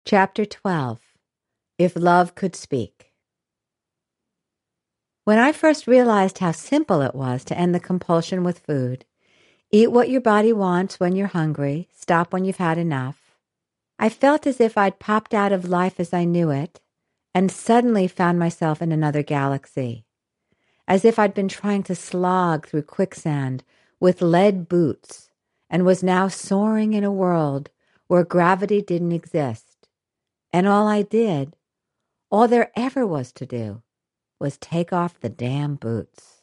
Chapter 12. If Love Could Speak. When I first realized how simple it was to end the compulsion with food, eat what your body wants when you're hungry, stop when you've had enough, I felt as if I'd popped out of life as I knew it and suddenly found myself in another galaxy. As if I'd been trying to slog through quicksand with lead boots and was now soaring in a world where gravity didn't exist. And all there ever was to do, was take off the damn boots.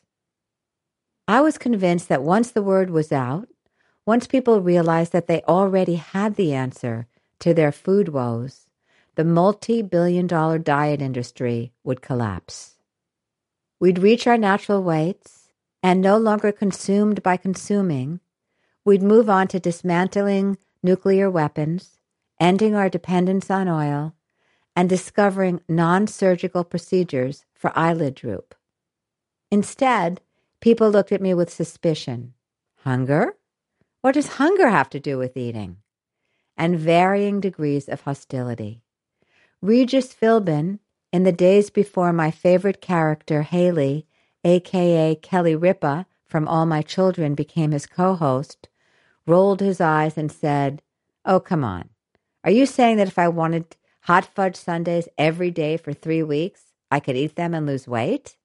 I was convinced that once the word was out, once people realized that they already had the answer to their food woes, the multi-billion-dollar diet industry would collapse. We'd reach our natural weights, and no longer consumed by consuming, we'd move on to dismantling nuclear weapons, ending our dependence on oil, and discovering non-surgical procedures for eyelid droop. Instead, people looked at me with suspicion. Hunger? What does hunger have to do with eating? And varying degrees of hostility. Regis Philbin, in the days before my favorite character, Haley, a.k.a. Kelly Ripa from All My Children, became his co-host, rolled his eyes and said, "Oh, come on. Are you saying that if I wanted hot fudge sundaes every day for 3 weeks, I could eat them and lose weight?"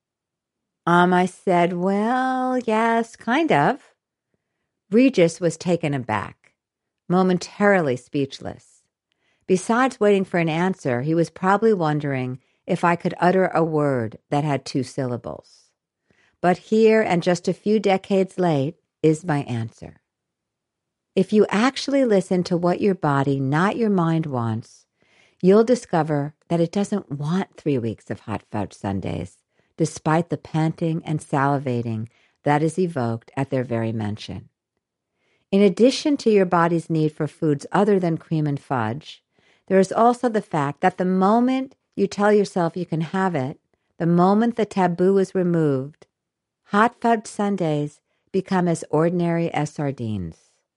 I said, "Well, yes, kind of." Regis was taken aback, momentarily speechless. Besides waiting for an answer, he was probably wondering if I could utter a word that had 2 syllables. But here, and just a few decades late, is my answer. If you actually listen to what your body, not your mind, wants, you'll discover that it doesn't want 3 weeks of hot fudge sundaes, despite the panting and salivating that is evoked at their very mention. In addition to your body's need for foods other than cream and fudge, there is also the fact that the moment you tell yourself you can have it, the moment the taboo is removed, hot fudge sundaes become as ordinary as sardines.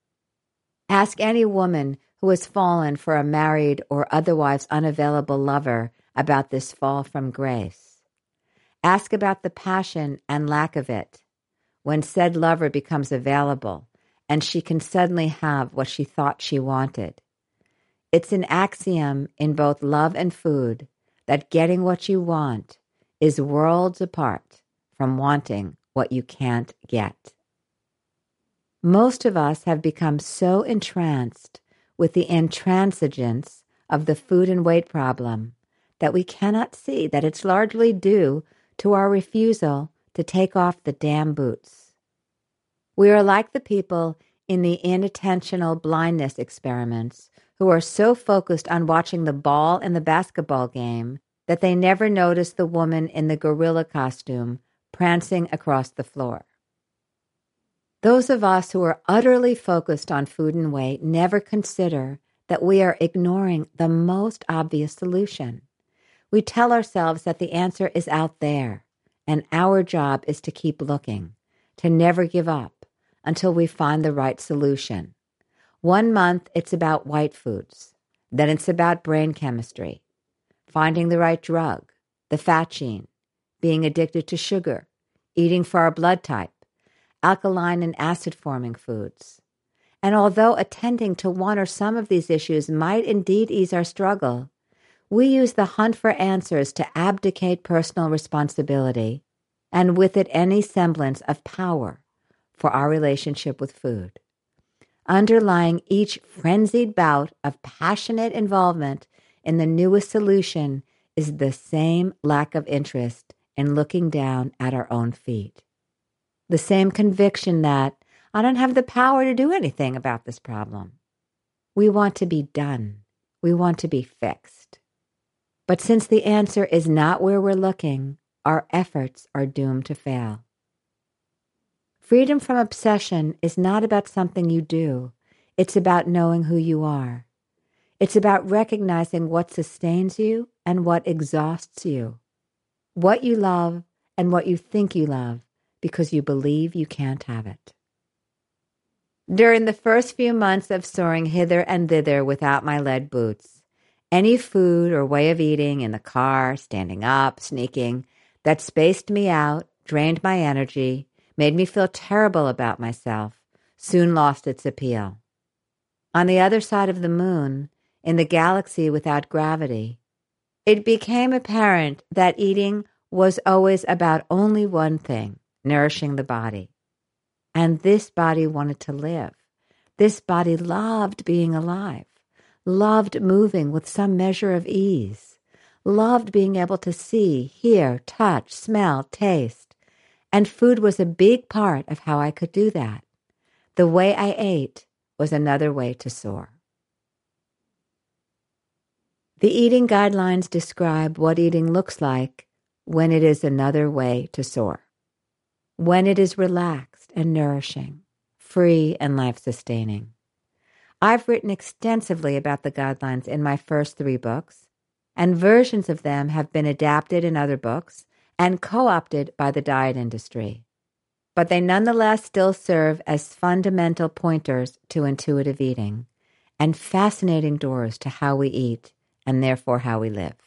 Ask any woman who has fallen for a married or otherwise unavailable lover about this fall from grace. Ask about the passion and lack of it when said lover becomes available and she can suddenly have what she thought she wanted. It's an axiom in both love and food that getting what you want is worlds apart from wanting what you can't get. Most of us have become so entranced with the intransigence of the food and weight problem that we cannot see that it's largely due to our refusal to take off the damn boots. We are like the people in the inattentional blindness experiments who are so focused on watching the ball in the basketball game that they never notice the woman in the gorilla costume prancing across the floor. Those of us who are utterly focused on food and weight never consider that we are ignoring the most obvious solution. We tell ourselves that the answer is out there, and our job is to keep looking, to never give up until we find the right solution. 1 month, it's about white foods. Then it's about brain chemistry, finding the right drug, the fat gene, being addicted to sugar, eating for our blood type, alkaline and acid-forming foods. And although attending to one or some of these issues might indeed ease our struggle, we use the hunt for answers to abdicate personal responsibility, and with it any semblance of power for our relationship with food. Underlying each frenzied bout of passionate involvement in the newest solution is the same lack of interest in looking down at our own feet. The same conviction that I don't have the power to do anything about this problem. We want to be done. We want to be fixed. But since the answer is not where we're looking, our efforts are doomed to fail. Freedom from obsession is not about something you do. It's about knowing who you are. It's about recognizing what sustains you and what exhausts you, what you love and what you think you love, because you believe you can't have it. During the first few months of soaring hither and thither without my lead boots, Any food or way of eating in the car, standing up, sneaking, that spaced me out, drained my energy, made me feel terrible about myself, soon lost its appeal. On the other side of the moon, in the galaxy without gravity, it became apparent that eating was always about only one thing, nourishing the body. And this body wanted to live. This body loved being alive, loved moving with some measure of ease, loved being able to see, hear, touch, smell, taste. And food was a big part of how I could do that. The way I ate was another way to soar. The eating guidelines describe what eating looks like when it is another way to soar, when it is relaxed and nourishing, free and life-sustaining. I've written extensively about the guidelines in my first 3 books, and versions of them have been adapted in other books and co-opted by the diet industry. But they nonetheless still serve as fundamental pointers to intuitive eating and fascinating doors to how we eat and therefore how we live.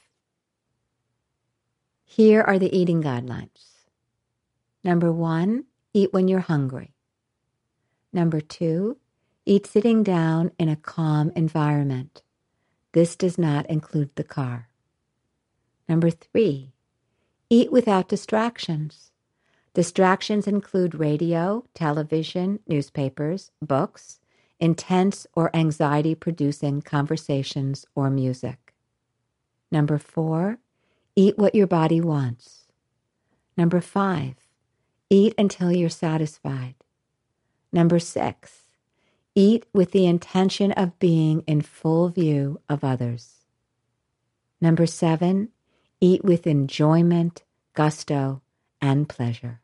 Here are the eating guidelines. Number 1, eat when you're hungry. Number 2, eat sitting down in a calm environment. This does not include the car. Number 3, eat without distractions. Distractions include radio, television, newspapers, books, intense or anxiety-producing conversations or music. Number 4, eat what your body wants. Number 5, eat until you're satisfied. Number 6, eat with the intention of being in full view of others. Number 7, eat with enjoyment, gusto, and pleasure.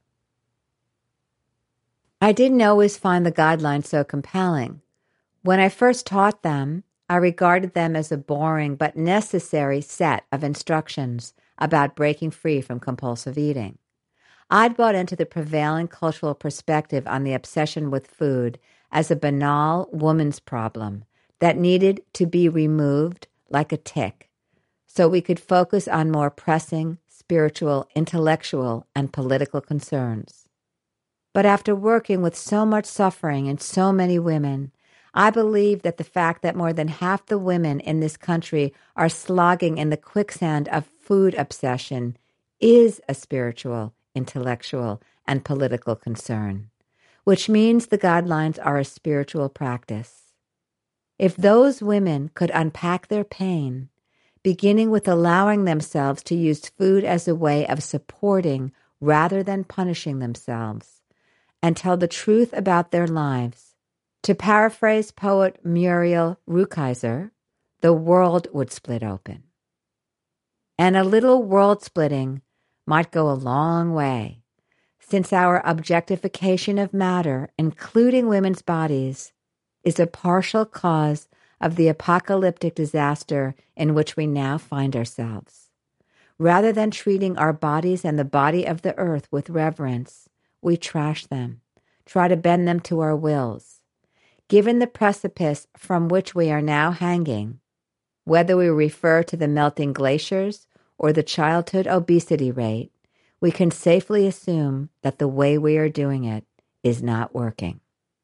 I didn't always find the guidelines so compelling. When I first taught them, I regarded them as a boring but necessary set of instructions about breaking free from compulsive eating. I'd bought into the prevailing cultural perspective on the obsession with food as a banal woman's problem that needed to be removed like a tick so we could focus on more pressing, spiritual, intellectual, and political concerns. But after working with so much suffering in so many women, I believe that the fact that more than half the women in this country are slogging in the quicksand of food obsession is a spiritual, intellectual, and political concern, which means the guidelines are a spiritual practice. If those women could unpack their pain, beginning with allowing themselves to use food as a way of supporting rather than punishing themselves, and tell the truth about their lives, to paraphrase poet Muriel Rukeyser, the world would split open. And a little world splitting might go a long way, since our objectification of matter, including women's bodies, is a partial cause of the apocalyptic disaster in which we now find ourselves. Rather than treating our bodies and the body of the earth with reverence, we trash them, try to bend them to our wills. Given the precipice from which we are now hanging, whether we refer to the melting glaciers or the childhood obesity rate, we can safely assume that the way we are doing it is not working.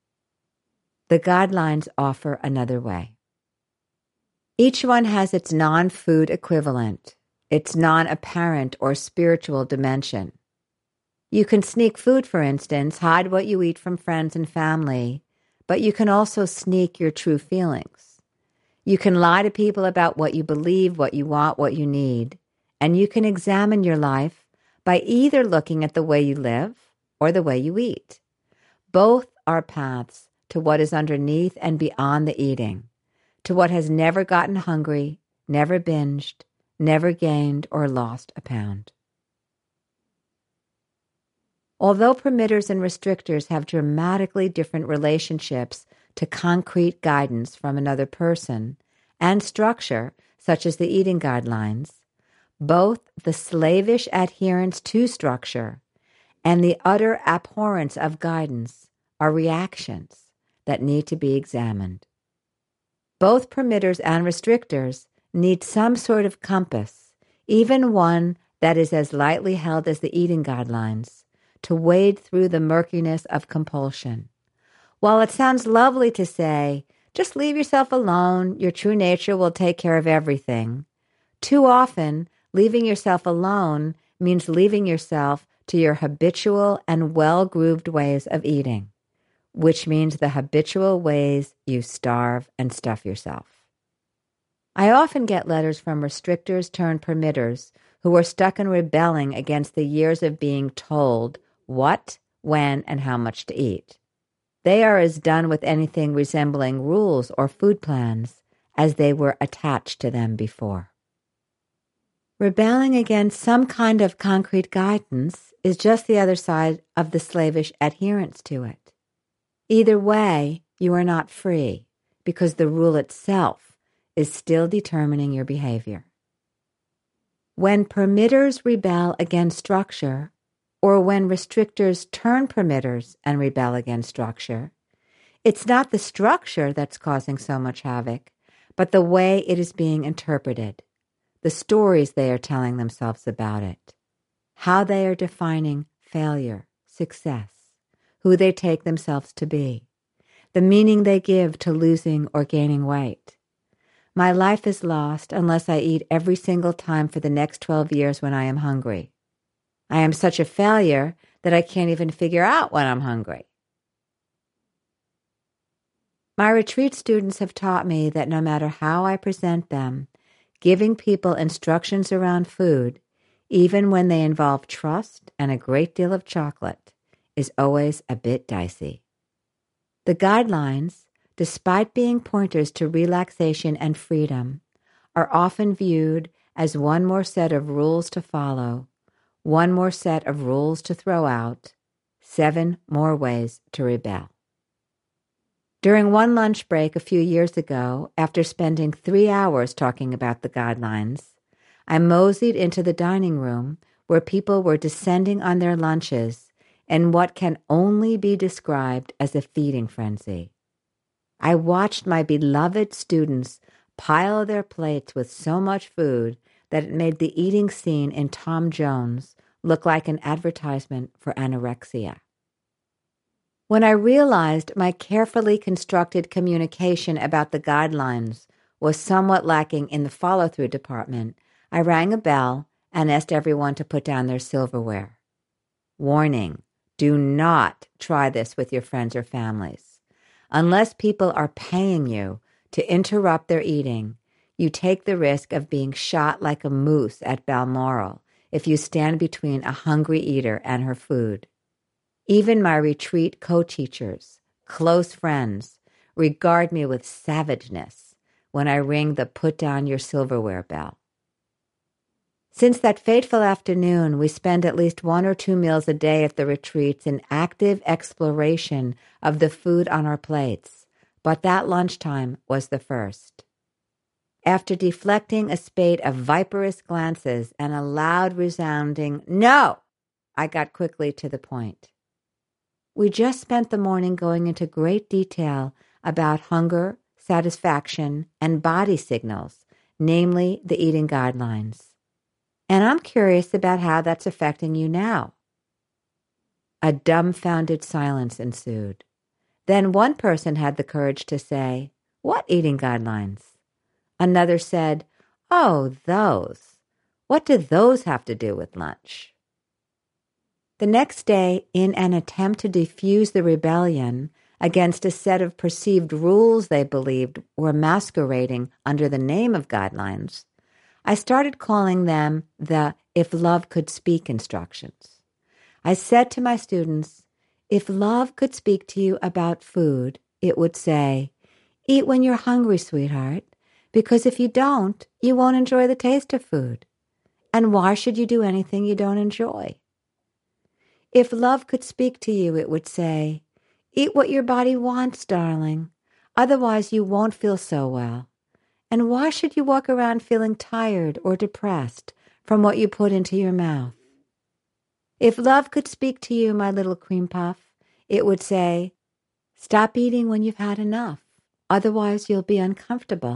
The guidelines offer another way. Each one has its non-food equivalent, its non-apparent or spiritual dimension. You can sneak food, for instance, hide what you eat from friends and family, but you can also sneak your true feelings. You can lie to people about what you believe, what you want, what you need, and you can examine your life by either looking at the way you live or the way you eat. Both are paths to what is underneath and beyond the eating, to what has never gotten hungry, never binged, never gained or lost a pound. Although permitters and restrictors have dramatically different relationships to concrete guidance from another person and structure, such as the eating guidelines, both the slavish adherence to structure and the utter abhorrence of guidance are reactions that need to be examined. Both permitters and restrictors need some sort of compass, even one that is as lightly held as the eating guidelines, to wade through the murkiness of compulsion. While it sounds lovely to say, just leave yourself alone, your true nature will take care of everything, too often, leaving yourself alone means leaving yourself to your habitual and well-grooved ways of eating, which means the habitual ways you starve and stuff yourself. I often get letters from restrictors turned permitters who are stuck in rebelling against the years of being told what, when, and how much to eat. They are as done with anything resembling rules or food plans as they were attached to them before. Rebelling against some kind of concrete guidance is just the other side of the slavish adherence to it. Either way, you are not free, because the rule itself is still determining your behavior. When permitters rebel against structure, or when restrictors turn permitters and rebel against structure, it's not the structure that's causing so much havoc, but the way it is being interpreted, the stories they are telling themselves about it, how they are defining failure, success, who they take themselves to be, the meaning they give to losing or gaining weight. My life is lost unless I eat every single time for the next 12 years when I am hungry. I am such a failure that I can't even figure out when I'm hungry. My retreat students have taught me that no matter how I present them, giving people instructions around food, even when they involve trust and a great deal of chocolate, is always a bit dicey. The guidelines, despite being pointers to relaxation and freedom, are often viewed as one more set of rules to follow, one more set of rules to throw out, 7 more ways to rebel. During one lunch break a few years ago, after spending 3 hours talking about the guidelines, I moseyed into the dining room where people were descending on their lunches in what can only be described as a feeding frenzy. I watched my beloved students pile their plates with so much food that it made the eating scene in Tom Jones look like an advertisement for anorexia. When I realized my carefully constructed communication about the guidelines was somewhat lacking in the follow-through department, I rang a bell and asked everyone to put down their silverware. Warning, do not try this with your friends or families. Unless people are paying you to interrupt their eating, you take the risk of being shot like a moose at Balmoral if you stand between a hungry eater and her food. Even my retreat co-teachers, close friends, regard me with savageness when I ring the put down your silverware bell. Since that fateful afternoon, we spend at least 1 or 2 meals a day at the retreats in active exploration of the food on our plates, but that lunchtime was the first. After deflecting a spate of viperous glances and a loud resounding "No!" I got quickly to the point. We just spent the morning going into great detail about hunger, satisfaction, and body signals, namely the eating guidelines. And I'm curious about how that's affecting you now. A dumbfounded silence ensued. Then one person had the courage to say, "What eating guidelines?" Another said, "Oh, those. What do those have to do with lunch?" The next day, in an attempt to defuse the rebellion against a set of perceived rules they believed were masquerading under the name of guidelines, I started calling them the "If Love Could Speak" instructions. I said to my students, if love could speak to you about food, it would say, "Eat when you're hungry, sweetheart, because if you don't, you won't enjoy the taste of food. And why should you do anything you don't enjoy?" If love could speak to you, it would say, "Eat what your body wants, darling. Otherwise, you won't feel so well. And why should you walk around feeling tired or depressed from what you put into your mouth?" If love could speak to you, my little cream puff, it would say, "Stop eating when you've had enough. Otherwise, you'll be uncomfortable,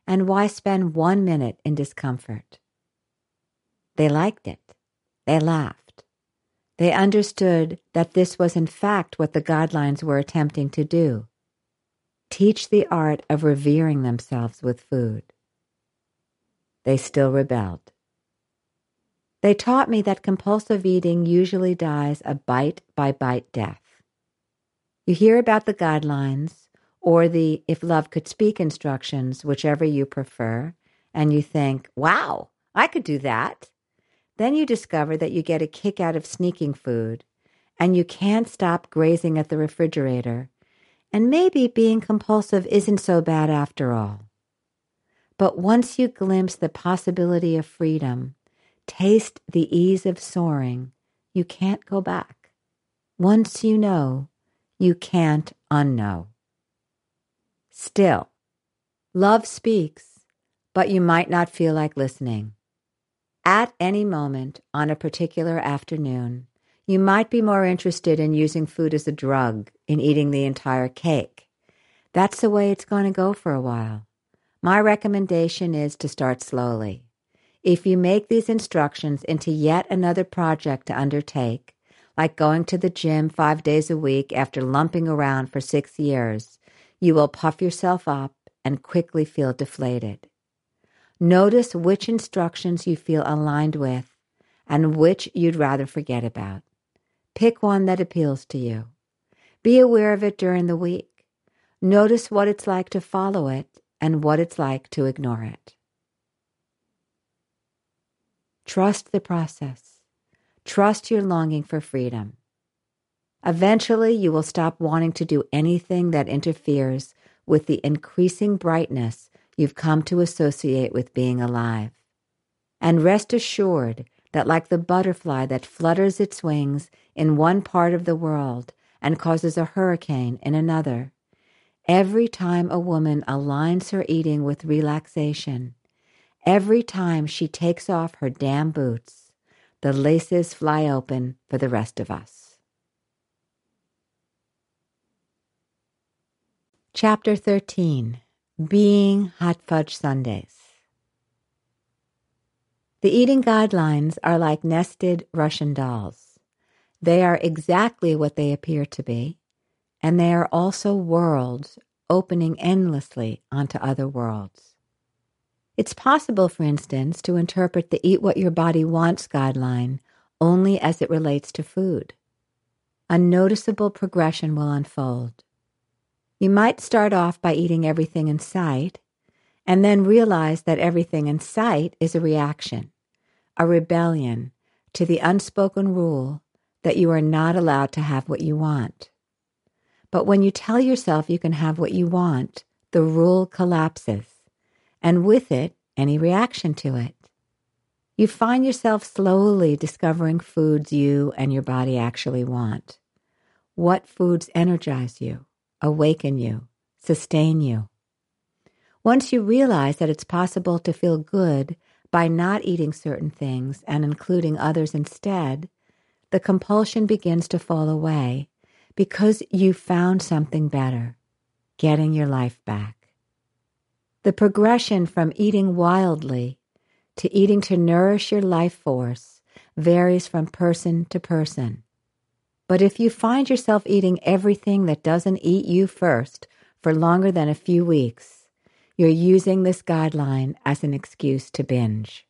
And why spend 1 minute in discomfort? They liked it. They laughed. They understood that this was in fact what the guidelines were attempting to do. Teach the art of revering themselves with food. They still rebelled. They taught me that compulsive eating usually dies a bite-by-bite death. You hear about the guidelines, or the if love could speak instructions, whichever you prefer, and you think, wow, I could do that. Then you discover that you get a kick out of sneaking food, and you can't stop grazing at the refrigerator, and maybe being compulsive isn't so bad after all. But once you glimpse the possibility of freedom, taste the ease of soaring, you can't go back. Once you know, you can't unknow. Still, love speaks, but you might not feel like listening. At any moment on a particular afternoon, you might be more interested in using food as a drug, in eating the entire cake. That's the way it's going to go for a while. My recommendation is to start slowly. If you make these instructions into yet another project to undertake, like going to the gym 5 days a week after lumping around for 6 years, you will puff yourself up and quickly feel deflated. Notice which instructions you feel aligned with and which you'd rather forget about. Pick one that appeals to you. Be aware of it during the week. Notice what it's like to follow it and what it's like to ignore it. Trust the process. Trust your longing for freedom. Eventually, you will stop wanting to do anything that interferes with the increasing brightness you've come to associate with being alive. And rest assured that like the butterfly that flutters its wings in one part of the world and causes a hurricane in another, every time a woman aligns her eating with relaxation, every time she takes off her damn boots, the laces fly open for the rest of us. Chapter 13. Being Hot Fudge Sundaes. The eating guidelines are like nested Russian dolls. They are exactly what they appear to be, and they are also worlds opening endlessly onto other worlds. It's possible, for instance, to interpret the Eat What Your Body Wants guideline only as it relates to food. A noticeable progression will unfold. You might start off by eating everything in sight, and then realize that everything in sight is a reaction, a rebellion to the unspoken rule that you are not allowed to have what you want. But when you tell yourself you can have what you want, the rule collapses, and with it, any reaction to it. You find yourself slowly discovering foods you and your body actually want. What foods energize you, awaken you, sustain you. Once you realize that it's possible to feel good by not eating certain things and including others instead, the compulsion begins to fall away because you found something better, getting your life back. The progression from eating wildly to eating to nourish your life force varies from person to person. But if you find yourself eating everything that doesn't eat you first for longer than a few weeks, you're using this guideline as an excuse to binge.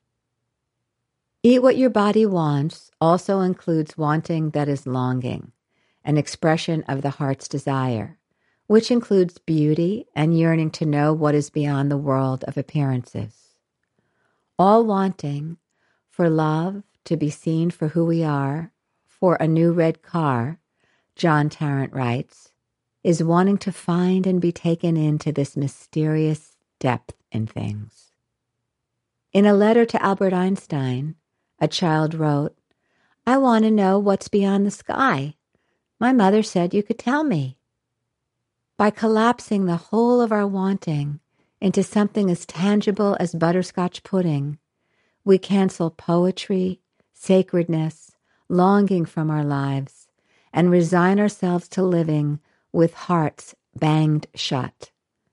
Eat What Your Body Wants also includes wanting that is longing, an expression of the heart's desire, which includes beauty and yearning to know what is beyond the world of appearances. All wanting for love, to be seen for who we are, for a new red car, John Tarrant writes, is wanting to find and be taken into this mysterious depth in things. In a letter to Albert Einstein, a child wrote, "I want to know what's beyond the sky. My mother said you could tell me." By collapsing the whole of our wanting into something as tangible as butterscotch pudding, we cancel poetry, sacredness, longing from our lives, and resign ourselves to living with hearts banged shut.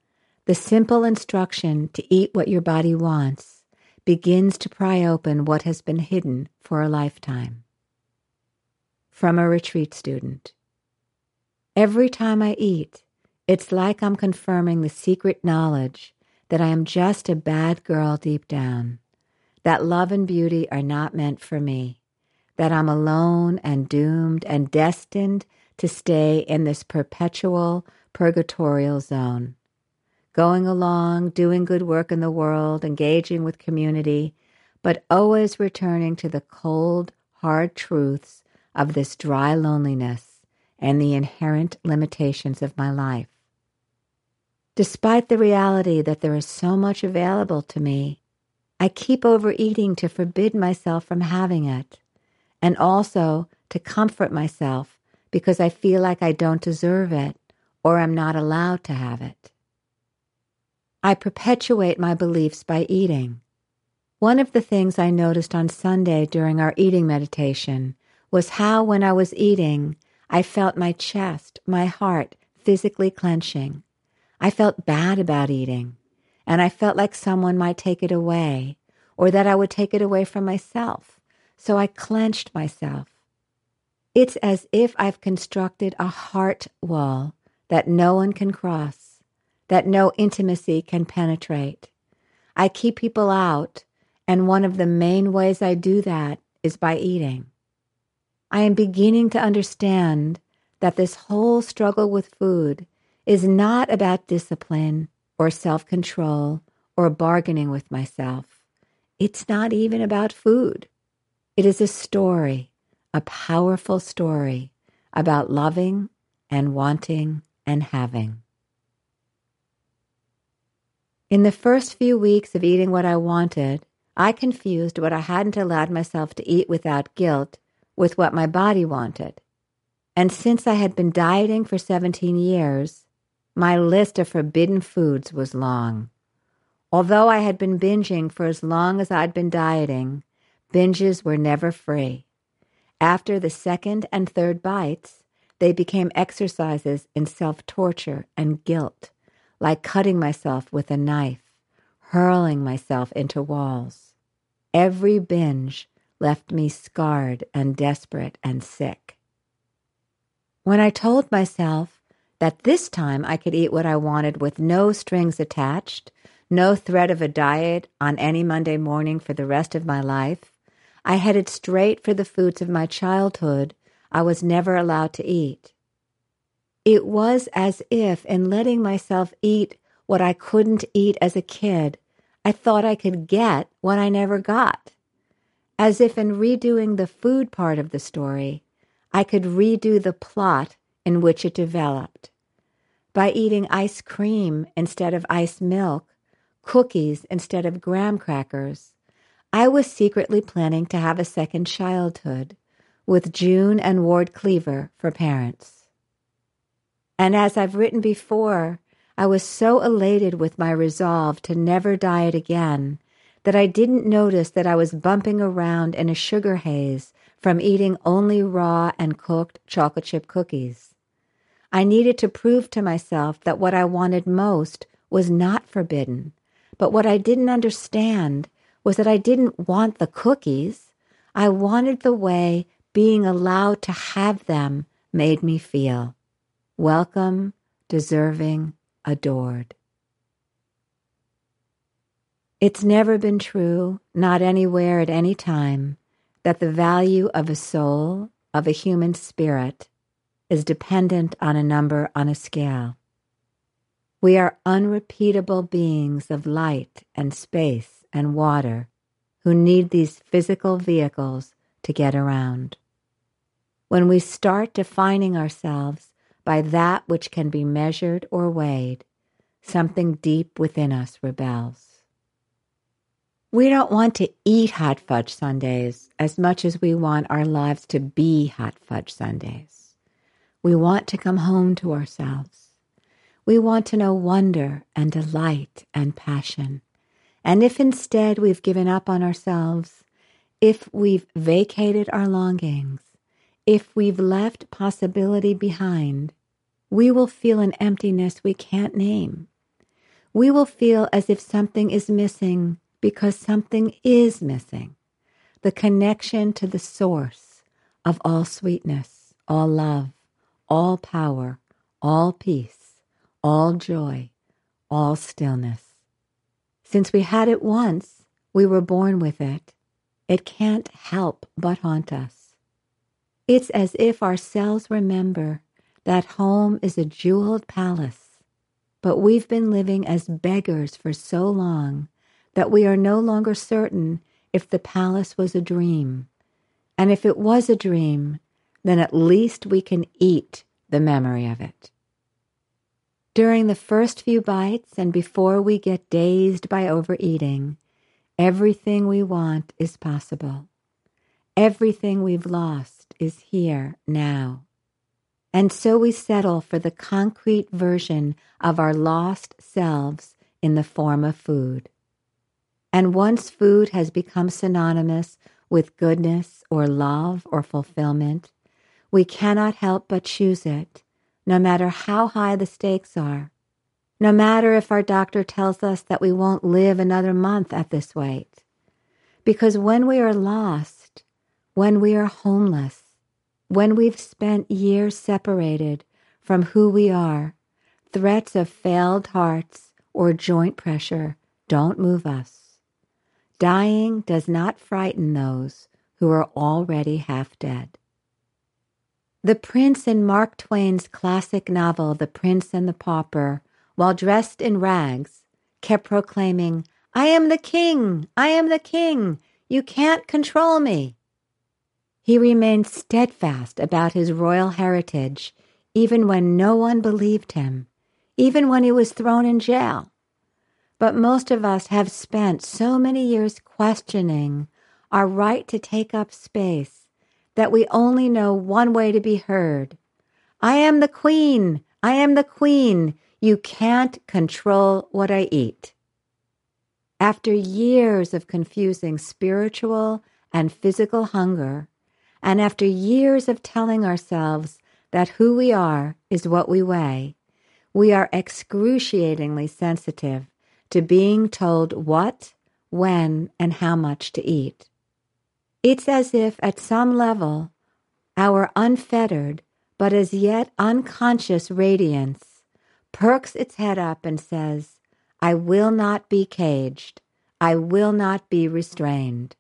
The simple instruction to eat what your body wants begins to pry open what has been hidden for a lifetime. From a retreat student. Every time I eat, it's like I'm confirming the secret knowledge that I am just a bad girl deep down, that love and beauty are not meant for me, that I'm alone and doomed and destined to stay in this perpetual purgatorial zone. Going along, doing good work in the world, engaging with community, but always returning to the cold, hard truths of this dry loneliness and the inherent limitations of my life. Despite the reality that there is so much available to me, I keep overeating to forbid myself from having it, and also to comfort myself because I feel like I don't deserve it or am not allowed to have it. I perpetuate my beliefs by eating. One of the things I noticed on Sunday during our eating meditation was how when I was eating, I felt my chest, my heart physically clenching. I felt bad about eating, and I felt like someone might take it away, or that I would take it away from myself, so I clenched myself. It's as if I've constructed a heart wall that no one can cross, that no intimacy can penetrate. I keep people out, and one of the main ways I do that is by eating. I am beginning to understand that this whole struggle with food is not about discipline or self-control or bargaining with myself. It's not even about food. It is a story, a powerful story about loving and wanting and having. In the first few weeks of eating what I wanted, I confused what I hadn't allowed myself to eat without guilt with what my body wanted. And since I had been dieting for 17 years, my list of forbidden foods was long. Although I had been binging for as long as I'd been dieting, binges were never free. After the second and third bites, they became exercises in self-torture and guilt, like cutting myself with a knife, hurling myself into walls. Every binge left me scarred and desperate and sick. When I told myself that this time I could eat what I wanted with no strings attached, no threat of a diet on any Monday morning for the rest of my life, I headed straight for the foods of my childhood I was never allowed to eat. It was as if, in letting myself eat what I couldn't eat as a kid, I thought I could get what I never got. As if in redoing the food part of the story, I could redo the plot in which it developed. By eating ice cream instead of ice milk, cookies instead of graham crackers, I was secretly planning to have a second childhood, with June and Ward Cleaver for parents. And as I've written before, I was so elated with my resolve to never diet again that I didn't notice that I was bumping around in a sugar haze from eating only raw and cooked chocolate chip cookies. I needed to prove to myself that what I wanted most was not forbidden, but what I didn't understand was that I didn't want the cookies. I wanted the way being allowed to have them made me feel. Welcome, deserving, adored. It's never been true, not anywhere at any time, that the value of a soul, of a human spirit, is dependent on a number on a scale. We are unrepeatable beings of light and space and water who need these physical vehicles to get around. When we start defining ourselves by that which can be measured or weighed, something deep within us rebels. We don't want to eat hot fudge sundaes as much as we want our lives to be hot fudge sundaes. We want to come home to ourselves. We want to know wonder and delight and passion. And if instead we've given up on ourselves, if we've vacated our longings, if we've left possibility behind, we will feel an emptiness we can't name. we will feel as if something is missing because something is missing. The connection to the source of all sweetness, all love, all power, all peace, all joy, all stillness. Since we had it once, we were born with it. It can't help but haunt us. It's as if our cells remember that home is a jeweled palace, but we've been living as beggars for so long that we are no longer certain if the palace was a dream. And if it was a dream, then at least we can eat the memory of it. During the first few bites and before we get dazed by overeating, everything we want is possible. Everything we've lost is here now. And so we settle for the concrete version of our lost selves in the form of food. And once food has become synonymous with goodness or love or fulfillment, we cannot help but choose it, no matter how high the stakes are, no matter if our doctor tells us that we won't live another month at this weight. Because when we are lost, when we are homeless, when we've spent years separated from who we are, threats of failed hearts or joint pressure don't move us. Dying does not frighten those who are already half dead. The prince in Mark Twain's classic novel, The Prince and the Pauper, while dressed in rags, kept proclaiming, "I am the king! I am the king! You can't control me!" He remained steadfast about his royal heritage, even when no one believed him, even when he was thrown in jail. But most of us have spent so many years questioning our right to take up space that we only know one way to be heard. I am the queen! I am the queen! You can't control what I eat. After years of confusing spiritual and physical hunger, and after years of telling ourselves that who we are is what we weigh, we are excruciatingly sensitive to being told what, when, and how much to eat. It's as if, at some level, our unfettered but as yet unconscious radiance perks its head up and says, "I will not be caged. I will not be restrained."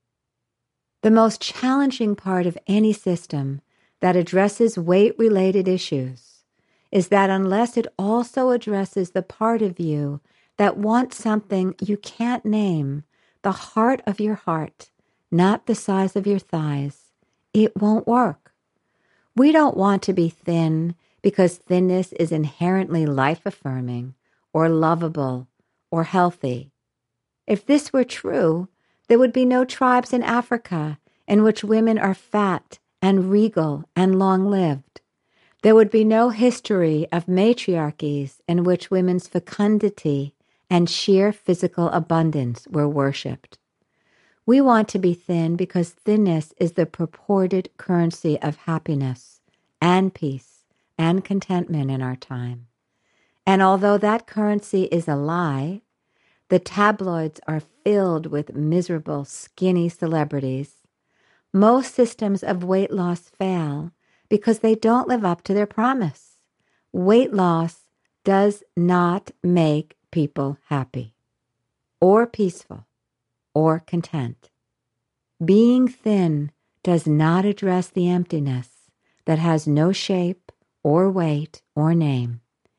The most challenging part of any system that addresses weight-related issues is that unless it also addresses the part of you that wants something you can't name, the heart of your heart, not the size of your thighs, it won't work. We don't want to be thin because thinness is inherently life-affirming or lovable or healthy. If this were true, there would be no tribes in Africa in which women are fat and regal and long-lived. There would be no history of matriarchies in which women's fecundity and sheer physical abundance were worshipped. We want to be thin because thinness is the purported currency of happiness and peace and contentment in our time. And although that currency is a lie, the tabloids are filled with miserable, skinny celebrities. Most systems of weight loss fail because they don't live up to their promise. Weight loss does not make people happy, or peaceful, or content. Being thin does not address the emptiness that has no shape or weight or name.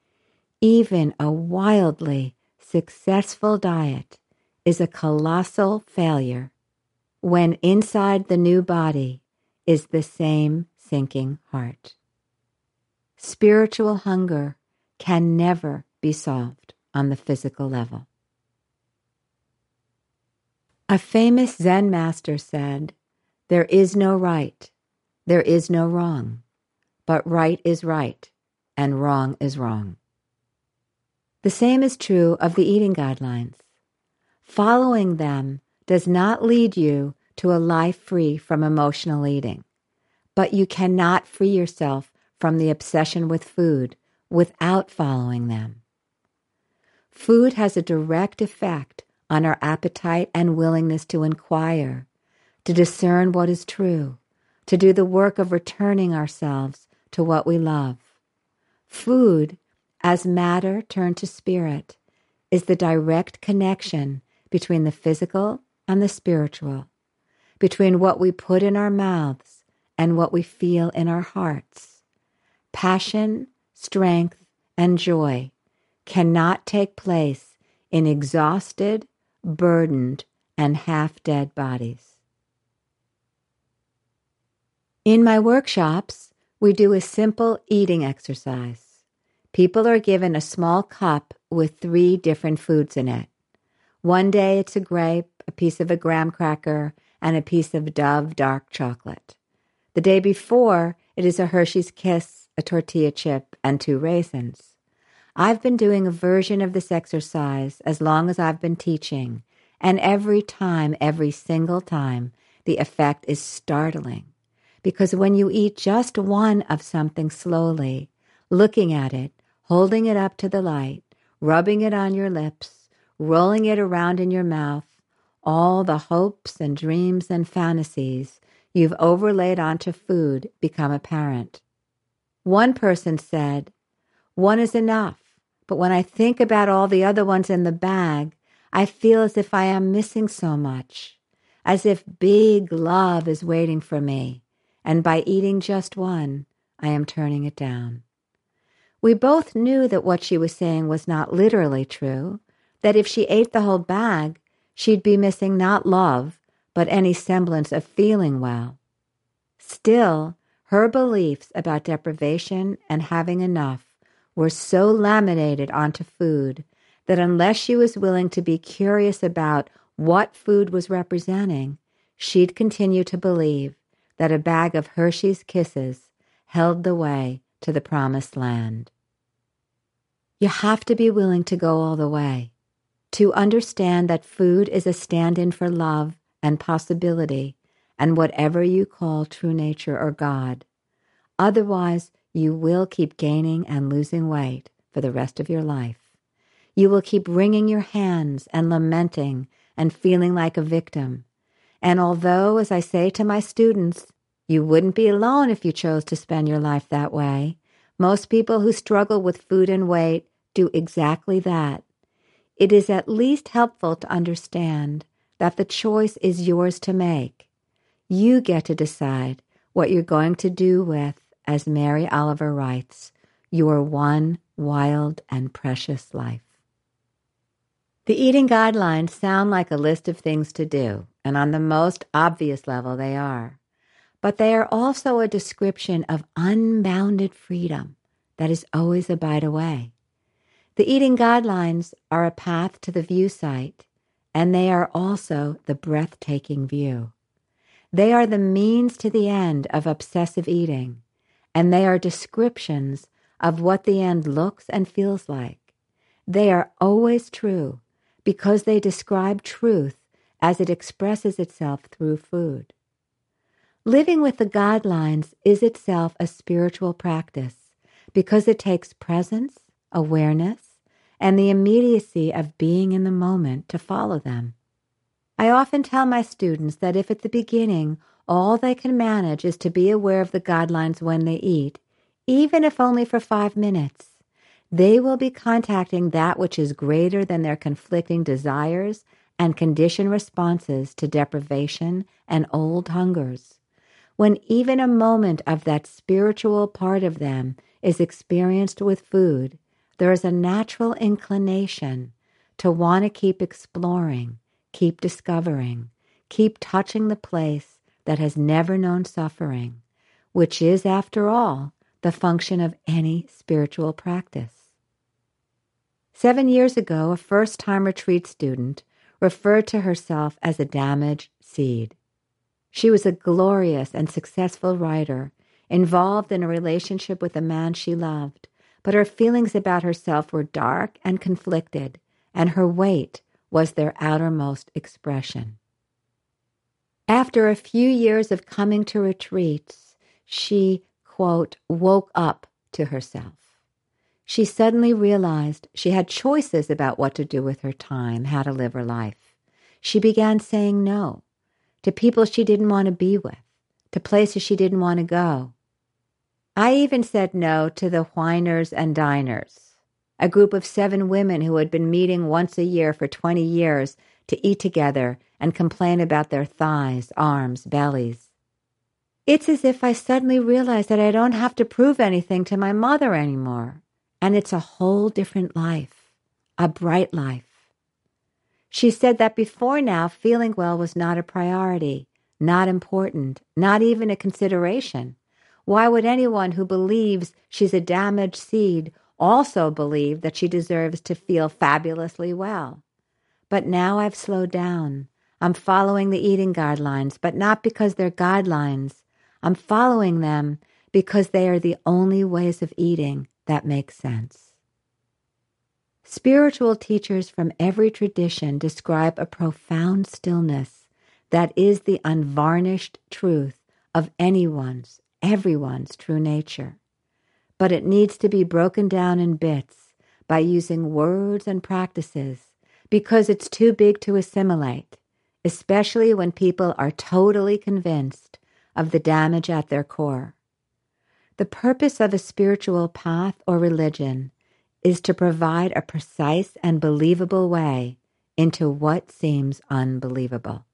Even a wildly successful diet is a colossal failure when inside the new body is the same sinking heart. Spiritual hunger can never be solved on the physical level. A famous Zen master said, "There is no right, there is no wrong, but right is right and wrong is wrong." The same is true of the eating guidelines. Following them does not lead you to a life free from emotional eating, but you cannot free yourself from the obsession with food without following them. Food has a direct effect on our appetite and willingness to inquire, to discern what is true, to do the work of returning ourselves to what we love. Food, as matter turned to spirit, is the direct connection between the physical and the spiritual, between what we put in our mouths and what we feel in our hearts. Passion, strength, and joy cannot take place in exhausted, burdened, and half-dead bodies. In my workshops, we do a simple eating exercise. People are given a small cup with 3 different foods in it. One day it's a grape, a piece of a graham cracker, and a piece of Dove dark chocolate. The day before, it is a Hershey's Kiss, a tortilla chip, and 2 raisins. I've been doing a version of this exercise as long as I've been teaching, and every single time, the effect is startling. Because when you eat just one of something slowly, looking at it, holding it up to the light, rubbing it on your lips, rolling it around in your mouth, all the hopes and dreams and fantasies you've overlaid onto food become apparent. One person said, "One is enough, but when I think about all the other ones in the bag, I feel as if I am missing so much, as if big love is waiting for me, and by eating just one, I am turning it down." We both knew that what she was saying was not literally true, that if she ate the whole bag, she'd be missing not love, but any semblance of feeling well. Still, her beliefs about deprivation and having enough were so laminated onto food that unless she was willing to be curious about what food was representing, she'd continue to believe that a bag of Hershey's Kisses held the way to the promised land. You have to be willing to go all the way, to understand that food is a stand-in for love and possibility and whatever you call true nature or God. Otherwise, you will keep gaining and losing weight for the rest of your life. You will keep wringing your hands and lamenting and feeling like a victim. And although, as I say to my students, you wouldn't be alone if you chose to spend your life that way, most people who struggle with food and weight do exactly that. It is at least helpful to understand that the choice is yours to make. You get to decide what you're going to do with, as Mary Oliver writes, your one wild and precious life. The eating guidelines sound like a list of things to do, and on the most obvious level they are. But they are also a description of unbounded freedom that is always a bite away. The eating guidelines are a path to the view site, and they are also the breathtaking view. They are the means to the end of obsessive eating, and they are descriptions of what the end looks and feels like. They are always true because they describe truth as it expresses itself through food. Living with the guidelines is itself a spiritual practice because it takes presence, awareness, and the immediacy of being in the moment to follow them. I often tell my students that if at the beginning all they can manage is to be aware of the guidelines when they eat, even if only for 5 minutes, they will be contacting that which is greater than their conflicting desires and conditioned responses to deprivation and old hungers. When even a moment of that spiritual part of them is experienced with food, there is a natural inclination to want to keep exploring, keep discovering, keep touching the place that has never known suffering, which is, after all, the function of any spiritual practice. 7 years ago, a first-time retreat student referred to herself as a damaged seed. She was a glorious and successful writer, involved in a relationship with a man she loved, but her feelings about herself were dark and conflicted, and her weight was their outermost expression. After a few years of coming to retreats, she, quote, woke up to herself. She suddenly realized she had choices about what to do with her time, how to live her life. She began saying no to people she didn't want to be with, to places she didn't want to go. I even said no to the Whiners and Diners, a group of 7 women who had been meeting once a year for 20 years to eat together and complain about their thighs, arms, bellies. It's as if I suddenly realized that I don't have to prove anything to my mother anymore. And it's a whole different life, a bright life. She said that before now, feeling well was not a priority, not important, not even a consideration. Why would anyone who believes she's a damaged seed also believe that she deserves to feel fabulously well? But now I've slowed down. I'm following the eating guidelines, but not because they're guidelines. I'm following them because they are the only ways of eating that make sense. Spiritual teachers from every tradition describe a profound stillness that is the unvarnished truth of everyone's true nature. But it needs to be broken down in bits by using words and practices because it's too big to assimilate, especially when people are totally convinced of the damage at their core. The purpose of a spiritual path or religion is to provide a precise and believable way into what seems unbelievable.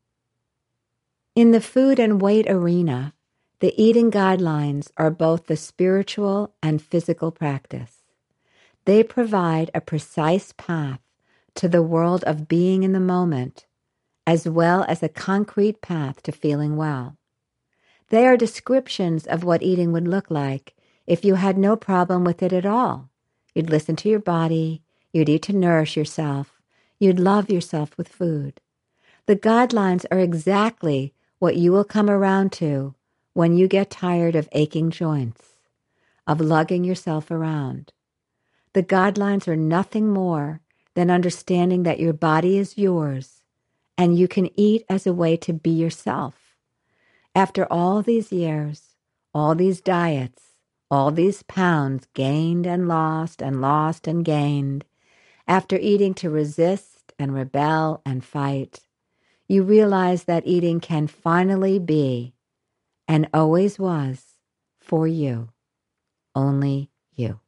In the food and weight arena, the eating guidelines are both the spiritual and physical practice. They provide a precise path to the world of being in the moment, as well as a concrete path to feeling well. They are descriptions of what eating would look like if you had no problem with it at all. You'd listen to your body, you'd eat to nourish yourself, you'd love yourself with food. The guidelines are exactly what you will come around to when you get tired of aching joints, of lugging yourself around. The guidelines are nothing more than understanding that your body is yours and you can eat as a way to be yourself. After all these years, all these diets, all these pounds gained and lost and lost and gained, after eating to resist and rebel and fight, you realize that eating can finally be, and always was, for you, only you.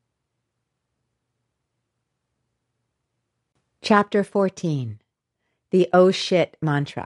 Chapter 14, the Oh Shit Mantra.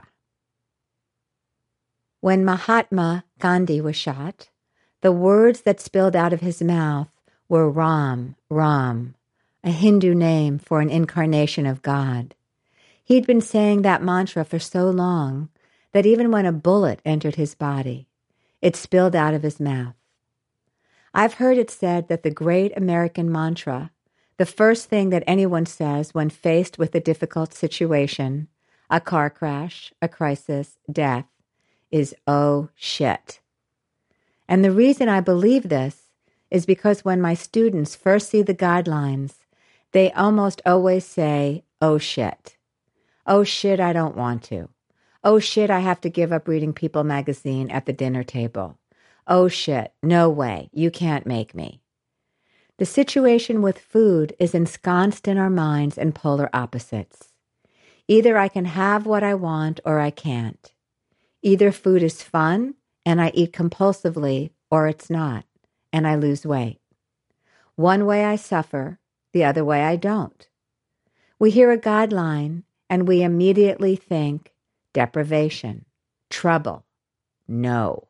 When Mahatma Gandhi was shot, the words that spilled out of his mouth were Ram, Ram, a Hindu name for an incarnation of God. He'd been saying that mantra for so long that even when a bullet entered his body, it spilled out of his mouth. I've heard it said that the great American mantra, the first thing that anyone says when faced with a difficult situation, a car crash, a crisis, death, is oh shit. And the reason I believe this is because when my students first see the guidelines, they almost always say, oh shit. Oh shit, I don't want to. Oh shit, I have to give up reading People magazine at the dinner table. Oh shit, no way, you can't make me. The situation with food is ensconced in our minds in polar opposites. Either I can have what I want or I can't. Either food is fun and I eat compulsively, or it's not, and I lose weight. One way I suffer, the other way I don't. We hear a guideline and we immediately think deprivation, trouble, no.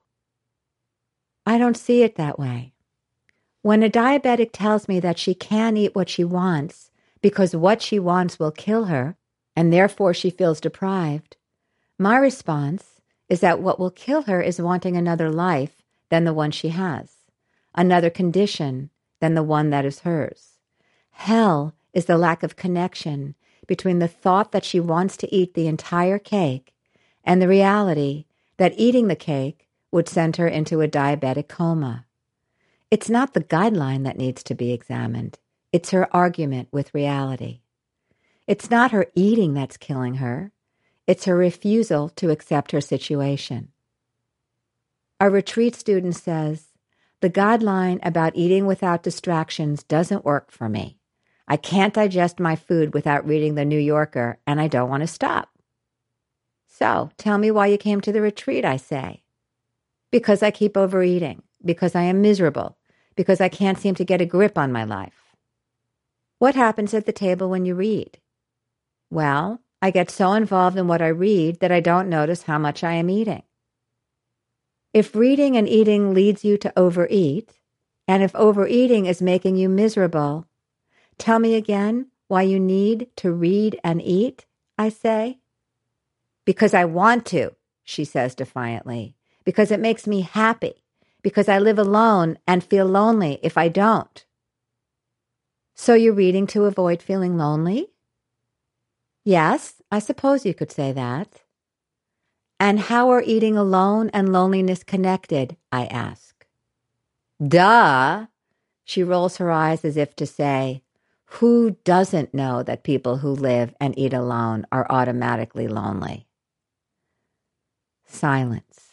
I don't see it that way. When a diabetic tells me that she can eat what she wants because what she wants will kill her, and therefore she feels deprived, my response is that what will kill her is wanting another life than the one she has, another condition than the one that is hers. Hell is the lack of connection between the thought that she wants to eat the entire cake and the reality that eating the cake would send her into a diabetic coma. It's not the guideline that needs to be examined. It's her argument with reality. It's not her eating that's killing her. It's her refusal to accept her situation. A retreat student says, The guideline about eating without distractions doesn't work for me. I can't digest my food without reading The New Yorker, and I don't want to stop. So, tell me why you came to the retreat, I say. Because I keep overeating, because I am miserable, because I can't seem to get a grip on my life. What happens at the table when you read? Well, I get so involved in what I read that I don't notice how much I am eating. If reading and eating leads you to overeat, and if overeating is making you miserable, tell me again why you need to read and eat, I say. Because I want to, she says defiantly. Because it makes me happy. Because I live alone and feel lonely if I don't. So you're reading to avoid feeling lonely? Yes, I suppose you could say that. And how are eating alone and loneliness connected, I ask. Duh! She rolls her eyes as if to say, who doesn't know that people who live and eat alone are automatically lonely? Silence.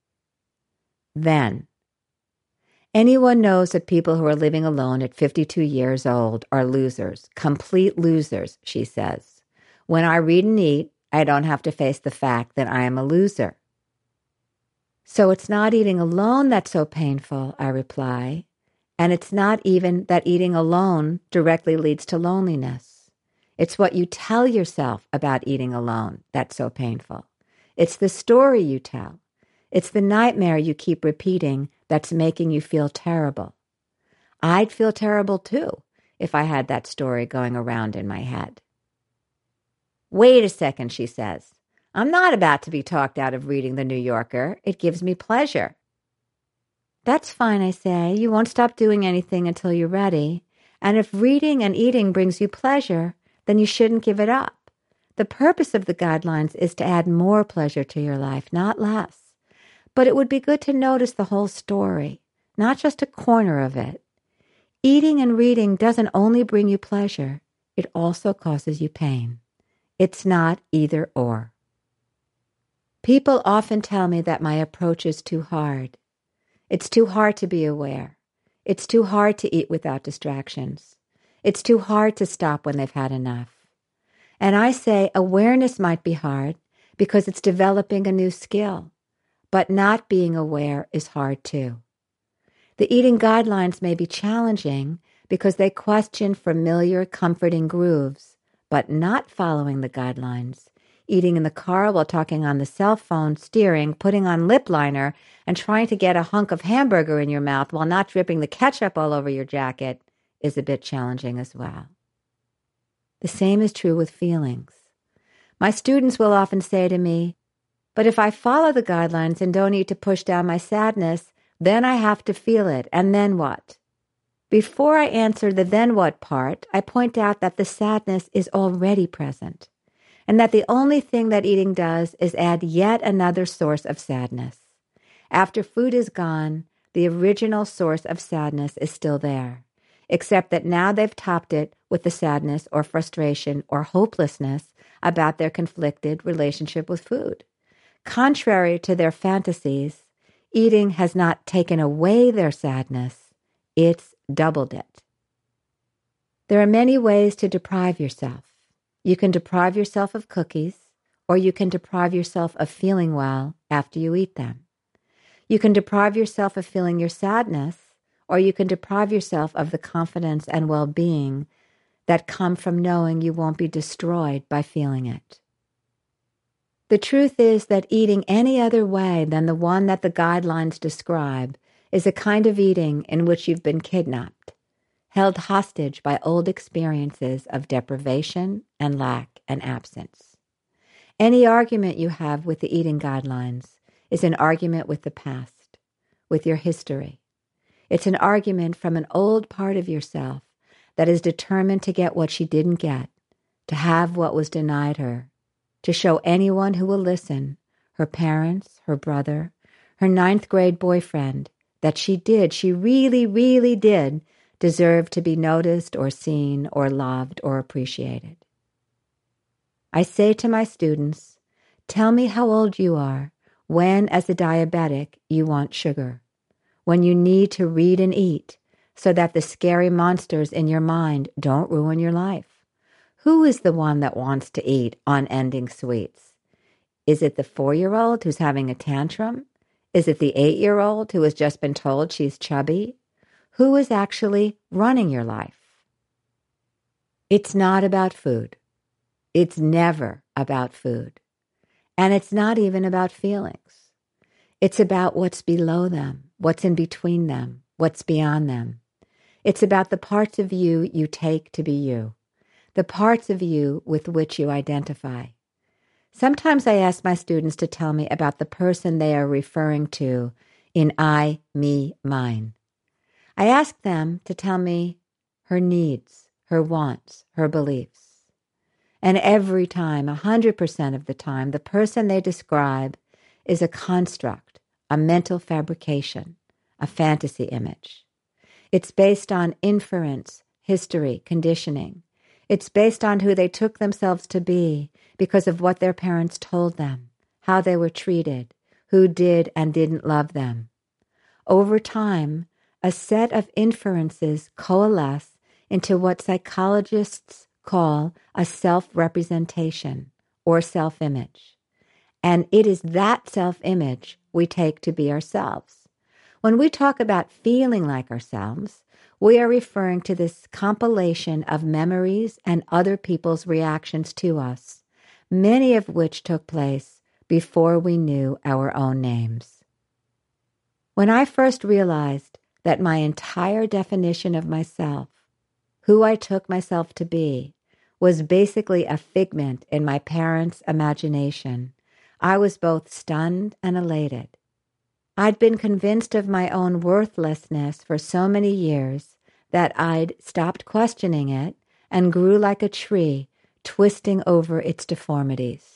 Then, anyone knows that people who are living alone at 52 years old are losers, complete losers, she says. When I read and eat, I don't have to face the fact that I am a loser. So it's not eating alone that's so painful, I reply, and it's not even that eating alone directly leads to loneliness. It's what you tell yourself about eating alone that's so painful. It's the story you tell. It's the nightmare you keep repeating that's making you feel terrible. I'd feel terrible too if I had that story going around in my head. Wait a second, she says. I'm not about to be talked out of reading The New Yorker. It gives me pleasure. That's fine, I say. You won't stop doing anything until you're ready. And if reading and eating brings you pleasure, then you shouldn't give it up. The purpose of the guidelines is to add more pleasure to your life, not less. But it would be good to notice the whole story, not just a corner of it. Eating and reading doesn't only bring you pleasure, it also causes you pain. It's not either or. People often tell me that my approach is too hard. It's too hard to be aware. It's too hard to eat without distractions. It's too hard to stop when they've had enough. And I say awareness might be hard because it's developing a new skill, but not being aware is hard too. The eating guidelines may be challenging because they question familiar, comforting grooves, but not following the guidelines, eating in the car while talking on the cell phone, steering, putting on lip liner, and trying to get a hunk of hamburger in your mouth while not dripping the ketchup all over your jacket is a bit challenging as well. The same is true with feelings. My students will often say to me, but if I follow the guidelines and don't need to push down my sadness, then I have to feel it, and then what? Before I answer the then what part, I point out that the sadness is already present, and that the only thing that eating does is add yet another source of sadness. After food is gone, the original source of sadness is still there, except that now they've topped it with the sadness or frustration or hopelessness about their conflicted relationship with food. Contrary to their fantasies, eating has not taken away their sadness, it's doubled it. There are many ways to deprive yourself. You can deprive yourself of cookies, or you can deprive yourself of feeling well after you eat them. You can deprive yourself of feeling your sadness, or you can deprive yourself of the confidence and well-being that come from knowing you won't be destroyed by feeling it. The truth is that eating any other way than the one that the guidelines describe is a kind of eating in which you've been kidnapped, held hostage by old experiences of deprivation and lack and absence. Any argument you have with the eating guidelines is an argument with the past, with your history. It's an argument from an old part of yourself that is determined to get what she didn't get, to have what was denied her, to show anyone who will listen, her parents, her brother, her 9th grade boyfriend, that she really, really did deserve to be noticed or seen or loved or appreciated. I say to my students, tell me how old you are when, as a diabetic, you want sugar. when you need to read and eat so that the scary monsters in your mind don't ruin your life? Who is the one that wants to eat unending sweets? Is it the 4-year-old who's having a tantrum? Is it the 8-year-old who has just been told she's chubby? Who is actually running your life? It's not about food. It's never about food. And it's not even about feelings. It's about what's below them, what's in between them, what's beyond them. It's about the parts of you you take to be you, the parts of you with which you identify. Sometimes I ask my students to tell me about the person they are referring to in I, me, mine. I ask them to tell me her needs, her wants, her beliefs. And every time, 100% of the time, the person they describe is a construct, a mental fabrication, a fantasy image. It's based on inference, history, conditioning. It's based on who they took themselves to be because of what their parents told them, how they were treated, who did and didn't love them. Over time, a set of inferences coalesce into what psychologists call a self-representation or self-image. And it is that self-image we take to be ourselves. When we talk about feeling like ourselves, we are referring to this compilation of memories and other people's reactions to us, many of which took place before we knew our own names. When I first realized that my entire definition of myself, who I took myself to be, was basically a figment in my parents' imagination, I was both stunned and elated. I'd been convinced of my own worthlessness for so many years that I'd stopped questioning it and grew like a tree, twisting over its deformities.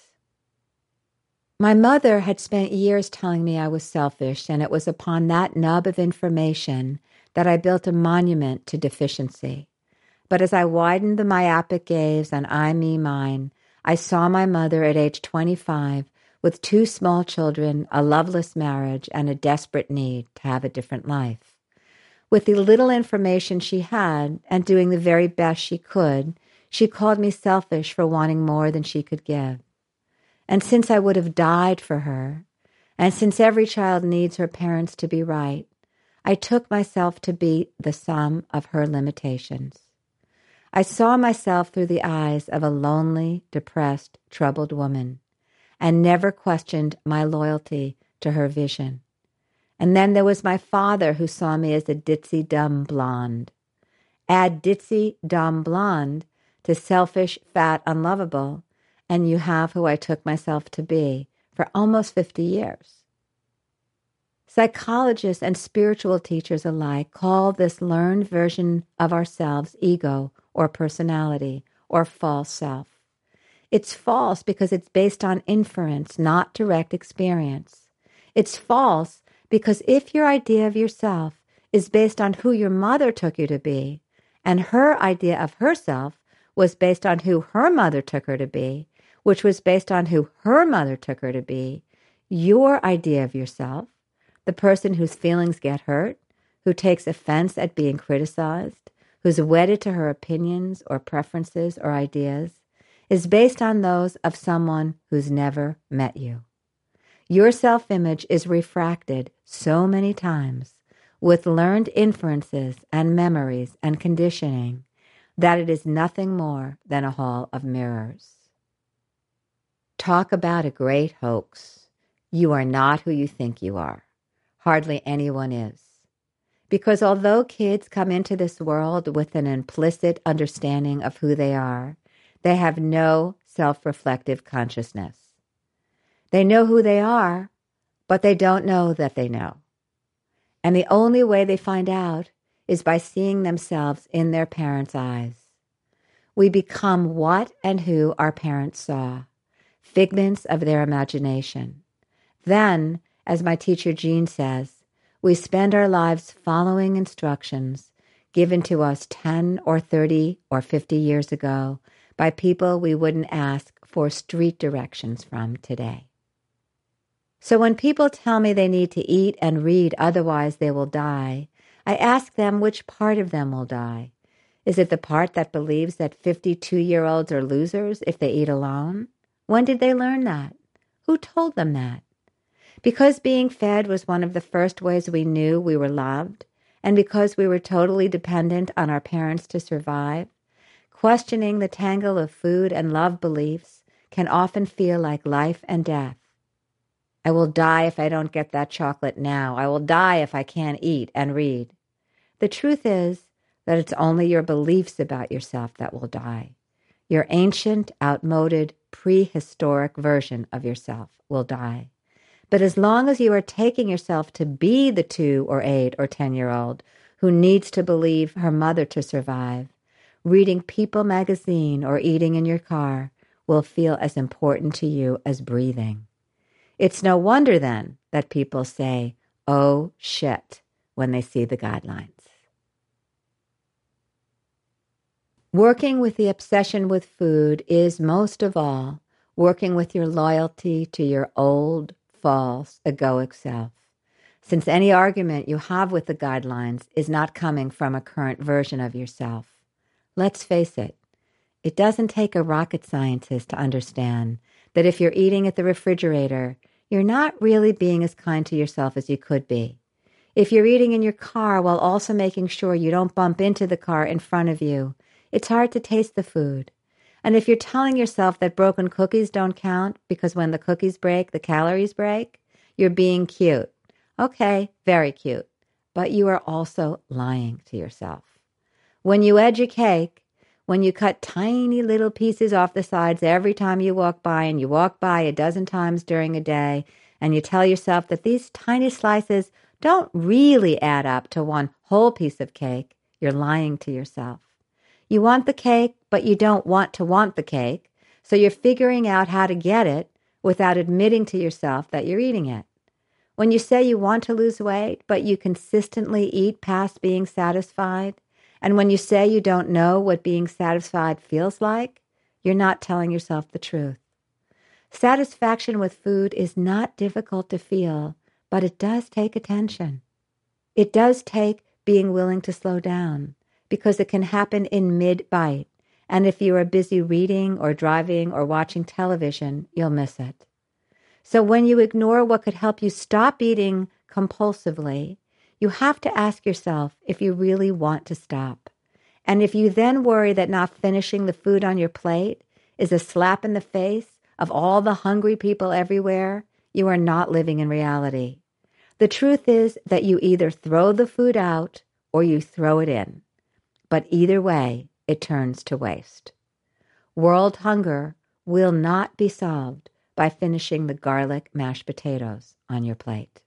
My mother had spent years telling me I was selfish, and it was upon that nub of information that I built a monument to deficiency. But as I widened the myopic gaze on I, me, mine, I saw my mother at age 25 with 2 small children, a loveless marriage, and a desperate need to have a different life. With the little information she had, and doing the very best she could, she called me selfish for wanting more than she could give. And since I would have died for her, and since every child needs her parents to be right, I took myself to be the sum of her limitations. I saw myself through the eyes of a lonely, depressed, troubled woman, and never questioned my loyalty to her vision. And then there was my father, who saw me as a ditzy, dumb blonde. Add ditzy, dumb blonde to selfish, fat, unlovable, and you have who I took myself to be for almost 50 years. Psychologists and spiritual teachers alike call this learned version of ourselves ego or personality or false self. It's false because it's based on inference, not direct experience. It's false because if your idea of yourself is based on who your mother took you to be, and her idea of herself was based on who her mother took her to be, which was based on who her mother took her to be, your idea of yourself, the person whose feelings get hurt, who takes offense at being criticized, who's wedded to her opinions or preferences or ideas, is based on those of someone who's never met you. Your self-image is refracted so many times with learned inferences and memories and conditioning that it is nothing more than a hall of mirrors. Talk about a great hoax. You are not who you think you are. Hardly anyone is. Because although kids come into this world with an implicit understanding of who they are, they have no self-reflective consciousness. They know who they are, but they don't know that they know. And the only way they find out is by seeing themselves in their parents' eyes. We become what and who our parents saw, figments of their imagination. Then, as my teacher Jean says, we spend our lives following instructions given to us 10 or 30 or 50 years ago by people we wouldn't ask for street directions from today. So when people tell me they need to eat and read, otherwise they will die, I ask them which part of them will die. Is it the part that believes that 52-year-olds are losers if they eat alone? When did they learn that? Who told them that? Because being fed was one of the first ways we knew we were loved, and because we were totally dependent on our parents to survive, questioning the tangle of food and love beliefs can often feel like life and death. I will die if I don't get that chocolate now. I will die if I can't eat and read. The truth is that it's only your beliefs about yourself that will die. Your ancient, outmoded, prehistoric version of yourself will die. But as long as you are taking yourself to be the 2 or 8 or 10-year-old who needs to believe her mother to survive, reading People magazine or eating in your car will feel as important to you as breathing. It's no wonder, then, that people say, "Oh, shit," when they see the guidelines. Working with the obsession with food is, most of all, working with your loyalty to your old, false, egoic self, since any argument you have with the guidelines is not coming from a current version of yourself. Let's face it, it doesn't take a rocket scientist to understand that if you're eating at the refrigerator, you're not really being as kind to yourself as you could be. If you're eating in your car while also making sure you don't bump into the car in front of you, it's hard to taste the food. And if you're telling yourself that broken cookies don't count because when the cookies break, the calories break, you're being cute. Okay, very cute. But you are also lying to yourself. When you edge a cake, when you cut tiny little pieces off the sides every time you walk by, and you walk by a dozen times during a day, and you tell yourself that these tiny slices don't really add up to one whole piece of cake, you're lying to yourself. You want the cake, but you don't want the cake, so you're figuring out how to get it without admitting to yourself that you're eating it. When you say you want to lose weight, but you consistently eat past being satisfied, and when you say you don't know what being satisfied feels like, you're not telling yourself the truth. Satisfaction with food is not difficult to feel, but it does take attention. It does take being willing to slow down, because it can happen in mid-bite, and if you are busy reading or driving or watching television, you'll miss it. So when you ignore what could help you stop eating compulsively, you have to ask yourself if you really want to stop. And if you then worry that not finishing the food on your plate is a slap in the face of all the hungry people everywhere, you are not living in reality. The truth is that you either throw the food out or you throw it in. But either way, it turns to waste. World hunger will not be solved by finishing the garlic mashed potatoes on your plate.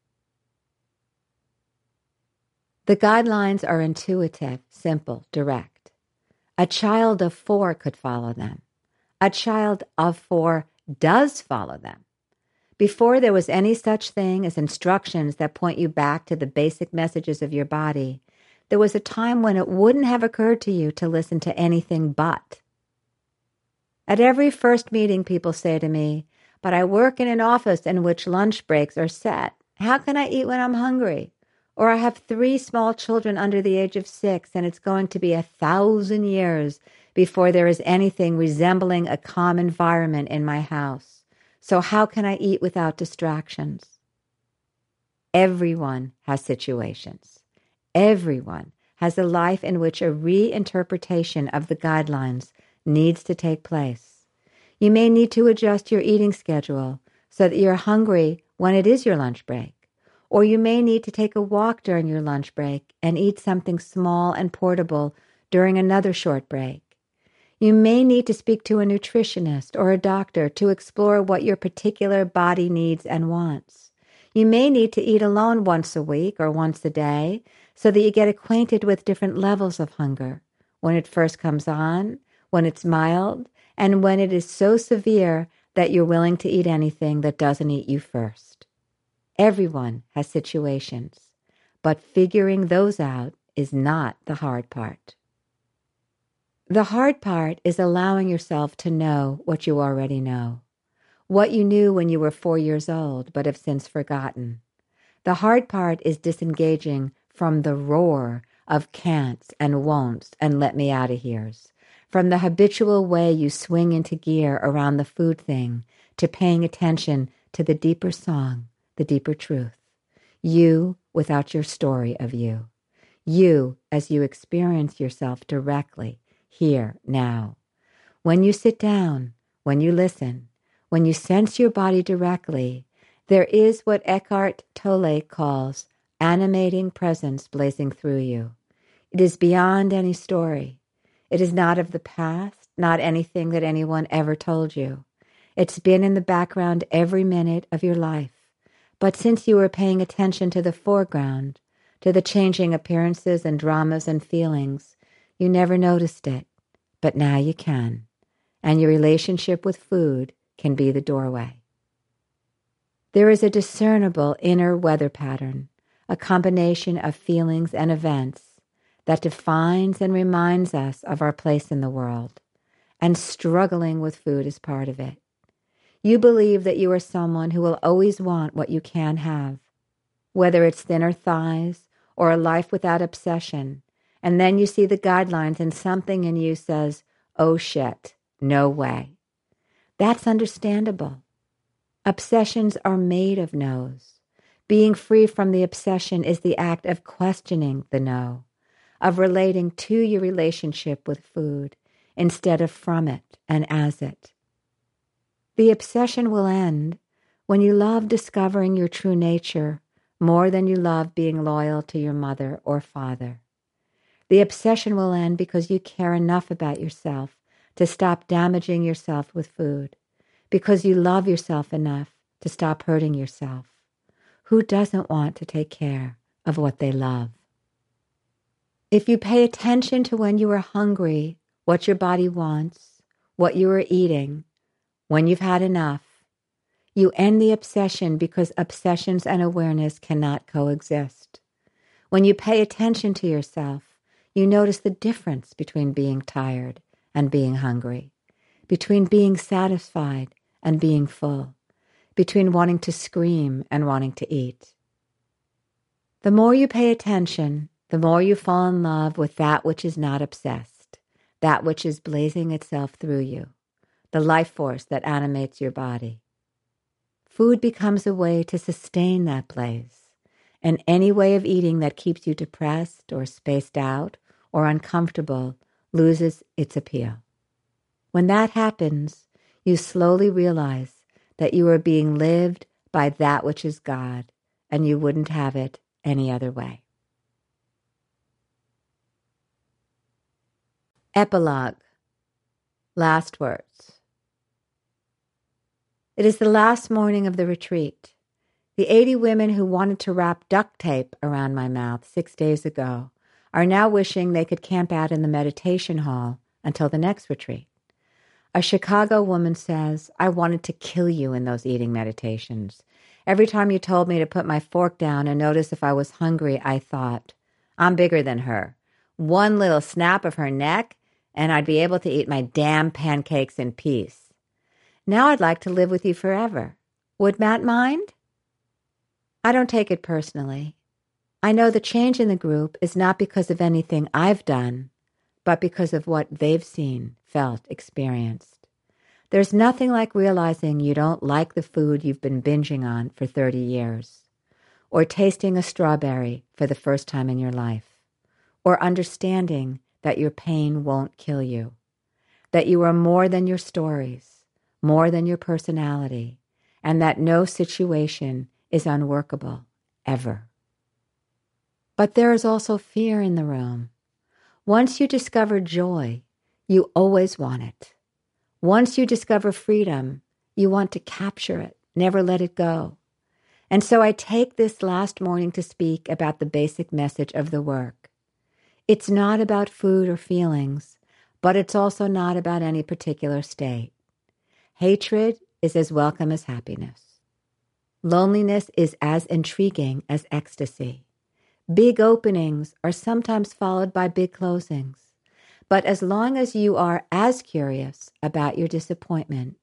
The guidelines are intuitive, simple, direct. A child of 4 could follow them. A child of 4 does follow them. Before there was any such thing as instructions that point you back to the basic messages of your body, there was a time when it wouldn't have occurred to you to listen to anything but. At every first meeting, people say to me, "But I work in an office in which lunch breaks are set. How can I eat when I'm hungry? Or I have 3 small children under the age of 6, and it's going to be 1,000 years before there is anything resembling a calm environment in my house. So how can I eat without distractions?" Everyone has situations. Everyone has a life in which a reinterpretation of the guidelines needs to take place. You may need to adjust your eating schedule so that you're hungry when it is your lunch break. Or you may need to take a walk during your lunch break and eat something small and portable during another short break. You may need to speak to a nutritionist or a doctor to explore what your particular body needs and wants. You may need to eat alone once a week or once a day so that you get acquainted with different levels of hunger, when it first comes on, when it's mild, and when it is so severe that you're willing to eat anything that doesn't eat you first. Everyone has situations, but figuring those out is not the hard part. The hard part is allowing yourself to know what you already know. what you knew when you were 4 years old but have since forgotten. The hard part is disengaging from the roar of can'ts and won'ts and let me out of here's, from the habitual way you swing into gear around the food thing to paying attention to the deeper song, the deeper truth. You without your story of you. You as you experience yourself directly, here, now. When you sit down, when you listen, when you sense your body directly, there is what Eckhart Tolle calls animating presence blazing through you. It is beyond any story. It is not of the past, not anything that anyone ever told you. It's been in the background every minute of your life. But since you were paying attention to the foreground, to the changing appearances and dramas and feelings, you never noticed it. But now you can. And your relationship with food can be the doorway. There is a discernible inner weather pattern, a combination of feelings and events that defines and reminds us of our place in the world, and struggling with food is part of it. You believe that you are someone who will always want what you can have, whether it's thinner thighs or a life without obsession, and then you see the guidelines and something in you says, oh shit, no way. That's understandable. Obsessions are made of no's. Being free from the obsession is the act of questioning the no, of relating to your relationship with food instead of from it and as it. The obsession will end when you love discovering your true nature more than you love being loyal to your mother or father. The obsession will end because you care enough about yourself to stop damaging yourself with food, because you love yourself enough to stop hurting yourself. Who doesn't want to take care of what they love? If you pay attention to when you are hungry, what your body wants, what you are eating, when you've had enough, you end the obsession because obsessions and awareness cannot coexist. When you pay attention to yourself, you notice the difference between being tired and being hungry, between being satisfied and being full, between wanting to scream and wanting to eat. The more you pay attention, the more you fall in love with that which is not obsessed, that which is blazing itself through you, the life force that animates your body. Food becomes a way to sustain that blaze, and any way of eating that keeps you depressed or spaced out or uncomfortable loses its appeal. When that happens, you slowly realize that you are being lived by that which is God, and you wouldn't have it any other way. Epilogue. Last words. It is the last morning of the retreat. The 80 women who wanted to wrap duct tape around my mouth 6 days ago are now wishing they could camp out in the meditation hall until the next retreat. A Chicago woman says, I wanted to kill you in those eating meditations. Every time you told me to put my fork down and notice if I was hungry, I thought, I'm bigger than her. One little snap of her neck, and I'd be able to eat my damn pancakes in peace. Now I'd like to live with you forever. Would Matt mind? I don't take it personally. I know the change in the group is not because of anything I've done, but because of what they've seen, felt, experienced. There's nothing like realizing you don't like the food you've been binging on for 30 years, or tasting a strawberry for the first time in your life, or understanding that your pain won't kill you, that you are more than your stories, more than your personality, and that no situation is unworkable, ever. But there is also fear in the room. Once you discover joy, you always want it. Once you discover freedom, you want to capture it, never let it go. And so I take this last morning to speak about the basic message of the work. It's not about food or feelings, but it's also not about any particular state. Hatred is as welcome as happiness. Loneliness is as intriguing as ecstasy. Big openings are sometimes followed by big closings. But as long as you are as curious about your disappointment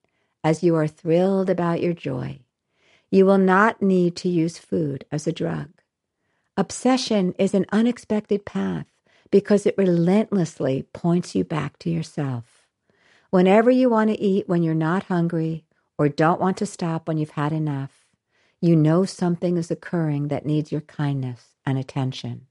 as you are thrilled about your joy. You will not need to use food as a drug. Obsession is an unexpected path because it relentlessly points you back to yourself. Whenever you want to eat when you're not hungry or don't want to stop when you've had enough, you know something is occurring that needs your kindness and attention.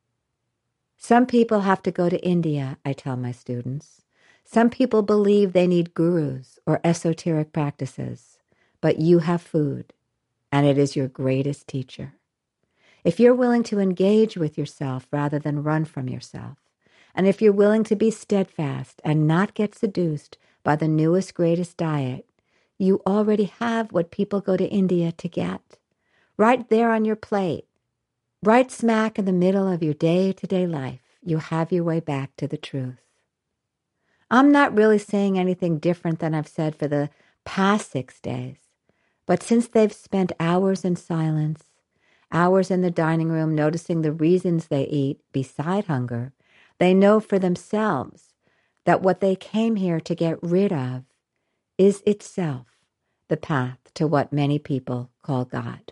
Some people have to go to India, I tell my students. Some people believe they need gurus or esoteric practices, but you have food, and it is your greatest teacher. If you're willing to engage with yourself rather than run from yourself, and if you're willing to be steadfast and not get seduced by the newest, greatest diet, you already have what people go to India to get. Right there on your plate, right smack in the middle of your day-to-day life, you have your way back to the truth. I'm not really saying anything different than I've said for the past 6 days, but since they've spent hours in silence, hours in the dining room noticing the reasons they eat beside hunger, they know for themselves that what they came here to get rid of is itself the path to what many people call God.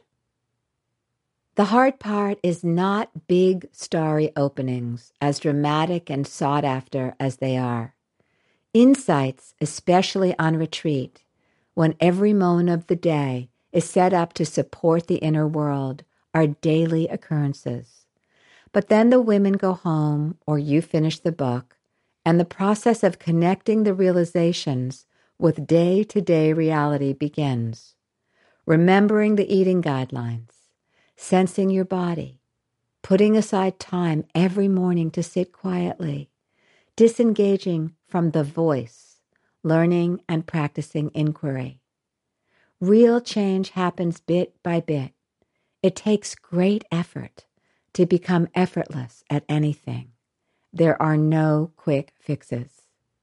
The hard part is not big, starry openings, as dramatic and sought after as they are. Insights, especially on retreat, when every moment of the day is set up to support the inner world, are daily occurrences. But then the women go home, or you finish the book, and the process of connecting the realizations with day-to-day reality begins. Remembering the eating guidelines, sensing your body, putting aside time every morning to sit quietly, disengaging from the voice, learning and practicing inquiry. Real change happens bit by bit. It takes great effort to become effortless at anything. There are no quick fixes.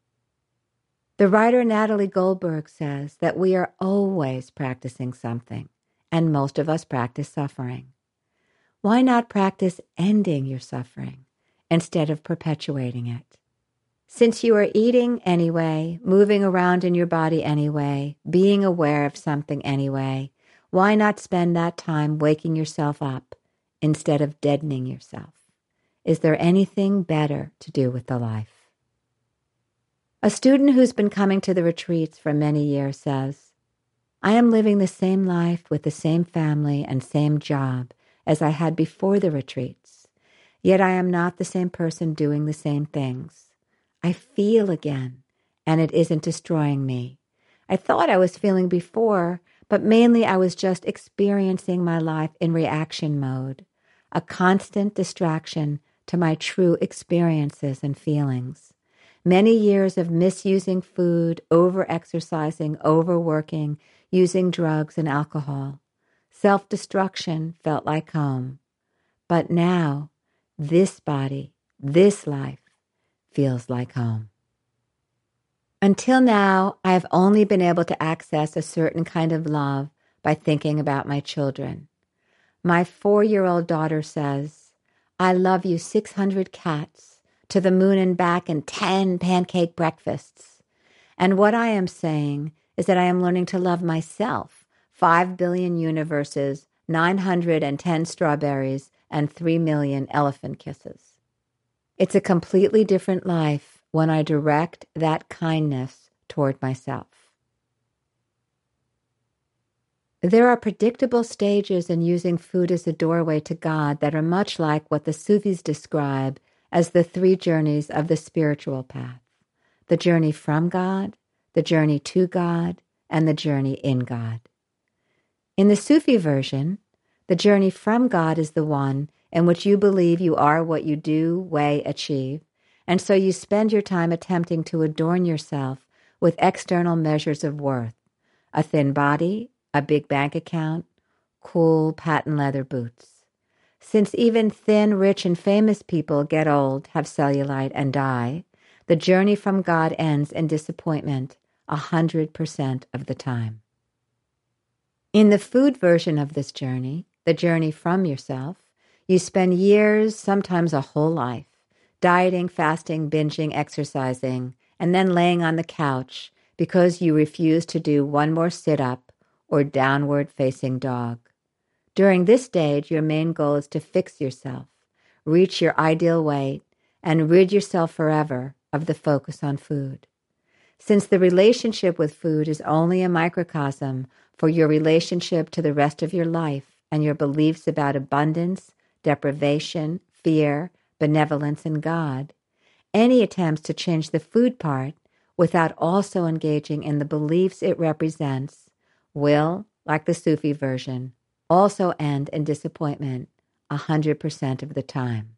The writer Natalie Goldberg says that we are always practicing something, and most of us practice suffering. Why not practice ending your suffering instead of perpetuating it? Since you are eating anyway, moving around in your body anyway, being aware of something anyway, why not spend that time waking yourself up instead of deadening yourself? Is there anything better to do with the life? A student who's been coming to the retreats for many years says, I am living the same life with the same family and same job as I had before the retreats, yet I am not the same person doing the same things. I feel again, and it isn't destroying me. I thought I was feeling before, but mainly I was just experiencing my life in reaction mode, a constant distraction to my true experiences and feelings. Many years of misusing food, over-exercising, overworking, using drugs and alcohol. Self-destruction felt like home. But now, this body, this life, feels like home. Until now, I have only been able to access a certain kind of love by thinking about my children. My 4-year-old daughter says, I love you 600 cats, to the moon and back, and 10 pancake breakfasts. And what I am saying is that I am learning to love myself, 5 billion universes, 910 strawberries, and 3 million elephant kisses. It's a completely different life when I direct that kindness toward myself. There are predictable stages in using food as a doorway to God that are much like what the Sufis describe as the 3 journeys of the spiritual path: the journey from God, the journey to God, and the journey in God. In the Sufi version, the journey from God is the one in which you believe you are what you do, weigh, achieve, and so you spend your time attempting to adorn yourself with external measures of worth: a thin body, a big bank account, cool patent leather boots. Since even thin, rich, and famous people get old, have cellulite, and die, the journey from God ends in disappointment 100% of the time. In the food version of this journey, the journey from yourself, you spend years, sometimes a whole life, dieting, fasting, binging, exercising, and then laying on the couch because you refuse to do one more sit-up or downward-facing dog. During this stage, your main goal is to fix yourself, reach your ideal weight, and rid yourself forever of the focus on food. Since the relationship with food is only a microcosm for your relationship to the rest of your life and your beliefs about abundance, deprivation, fear, benevolence, and God, any attempts to change the food part without also engaging in the beliefs it represents will, like the Sufi version, also end in disappointment 100% of the time.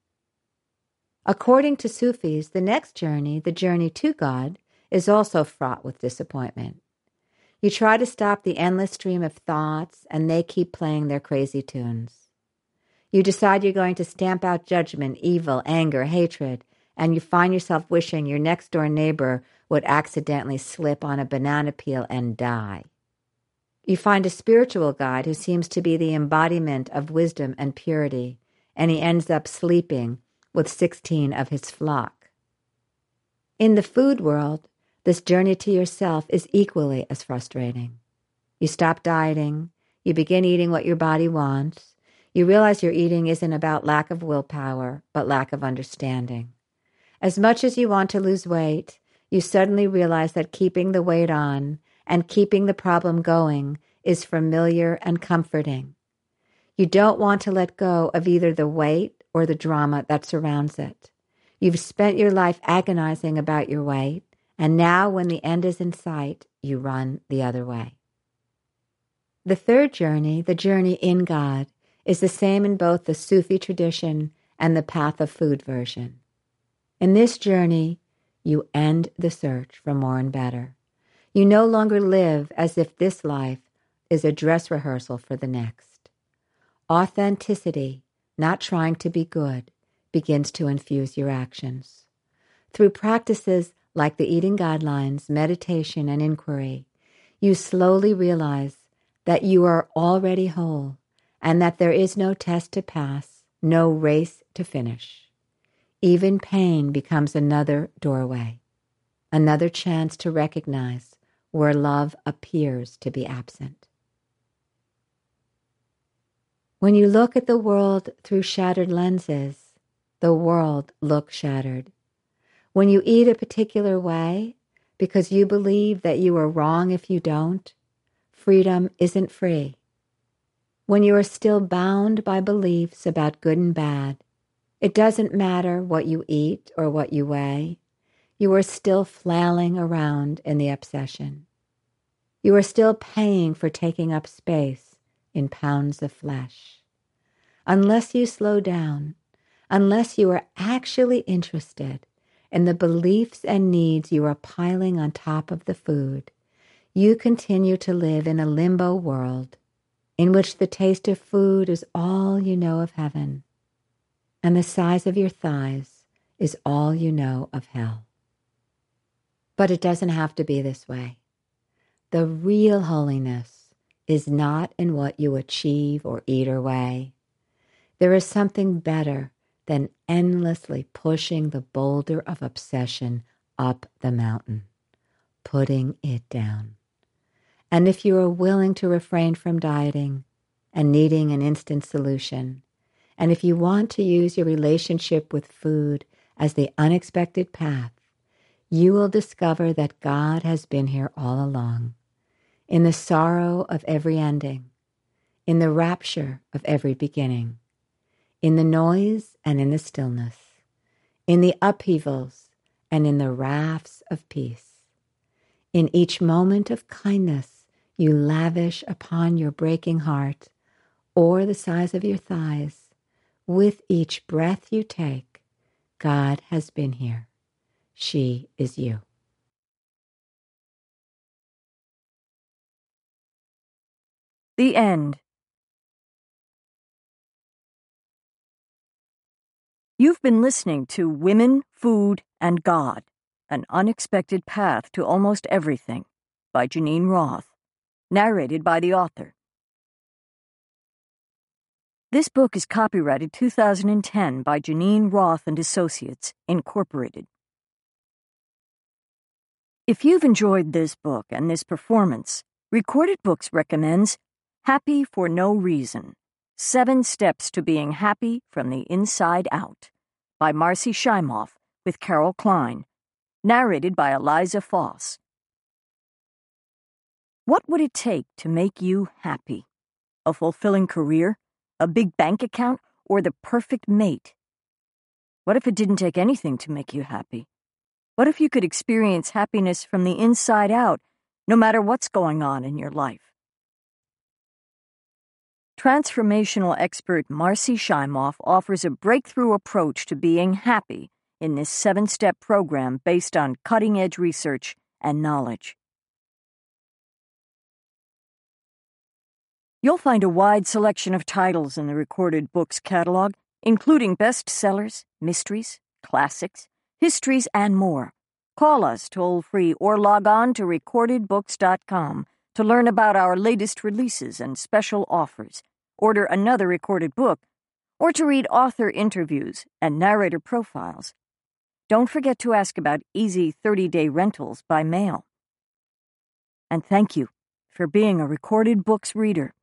According to Sufis, the next journey, the journey to God, is also fraught with disappointment. You try to stop the endless stream of thoughts, and they keep playing their crazy tunes. You decide you're going to stamp out judgment, evil, anger, hatred, and you find yourself wishing your next-door neighbor would accidentally slip on a banana peel and die. You find a spiritual guide who seems to be the embodiment of wisdom and purity, and he ends up sleeping with 16 of his flock. In the food world, this journey to yourself is equally as frustrating. You stop dieting, you begin eating what your body wants, you realize your eating isn't about lack of willpower, but lack of understanding. As much as you want to lose weight, you suddenly realize that keeping the weight on and keeping the problem going is familiar and comforting. You don't want to let go of either the weight or the drama that surrounds it. You've spent your life agonizing about your weight, and now when the end is in sight, you run the other way. The third journey, the journey in God, is the same in both the Sufi tradition and the Path of Food version. In this journey, you end the search for more and better. You no longer live as if this life is a dress rehearsal for the next. Authenticity, not trying to be good, begins to infuse your actions. Through practices like the eating guidelines, meditation, and inquiry, you slowly realize that you are already whole and that there is no test to pass, no race to finish. Even pain becomes another doorway, another chance to recognize where love appears to be absent. When you look at the world through shattered lenses, the world looks shattered. When you eat a particular way because you believe that you are wrong if you don't, freedom isn't free. When you are still bound by beliefs about good and bad, it doesn't matter what you eat or what you weigh. You are still flailing around in the obsession. You are still paying for taking up space in pounds of flesh. Unless you slow down, unless you are actually interested in the beliefs and needs you are piling on top of the food, you continue to live in a limbo world in which the taste of food is all you know of heaven, and the size of your thighs is all you know of hell. But it doesn't have to be this way. The real holiness is not in what you achieve or eat or weigh. There is something better than endlessly pushing the boulder of obsession up the mountain, putting it down. And if you are willing to refrain from dieting and needing an instant solution, and if you want to use your relationship with food as the unexpected path, you will discover that God has been here all along, in the sorrow of every ending, in the rapture of every beginning, in the noise and in the stillness, in the upheavals and in the rafts of peace. In each moment of kindness you lavish upon your breaking heart or the size of your thighs, with each breath you take, God has been here. She is you. The end. You've been listening to Women, Food, and God, An Unexpected Path to Almost Everything by Geneen Roth, narrated by the author. This book is copyrighted 2010 by Geneen Roth and Associates, Incorporated. If you've enjoyed this book and this performance, Recorded Books recommends Happy for No Reason: 7 Steps to Being Happy from the Inside Out by Marcy Shimoff with Carol Klein, narrated by Eliza Foss. What would it take to make you happy? A fulfilling career, a big bank account, or the perfect mate? What if it didn't take anything to make you happy? What if you could experience happiness from the inside out, no matter what's going on in your life? Transformational expert Marcy Shimoff offers a breakthrough approach to being happy in this 7-step program based on cutting-edge research and knowledge. You'll find a wide selection of titles in the Recorded Books catalog, including bestsellers, mysteries, classics, histories, and more. Call us toll-free or log on to recordedbooks.com to learn about our latest releases and special offers, order another recorded book, or to read author interviews and narrator profiles. Don't forget to ask about easy 30-day rentals by mail. And thank you for being a Recorded Books reader.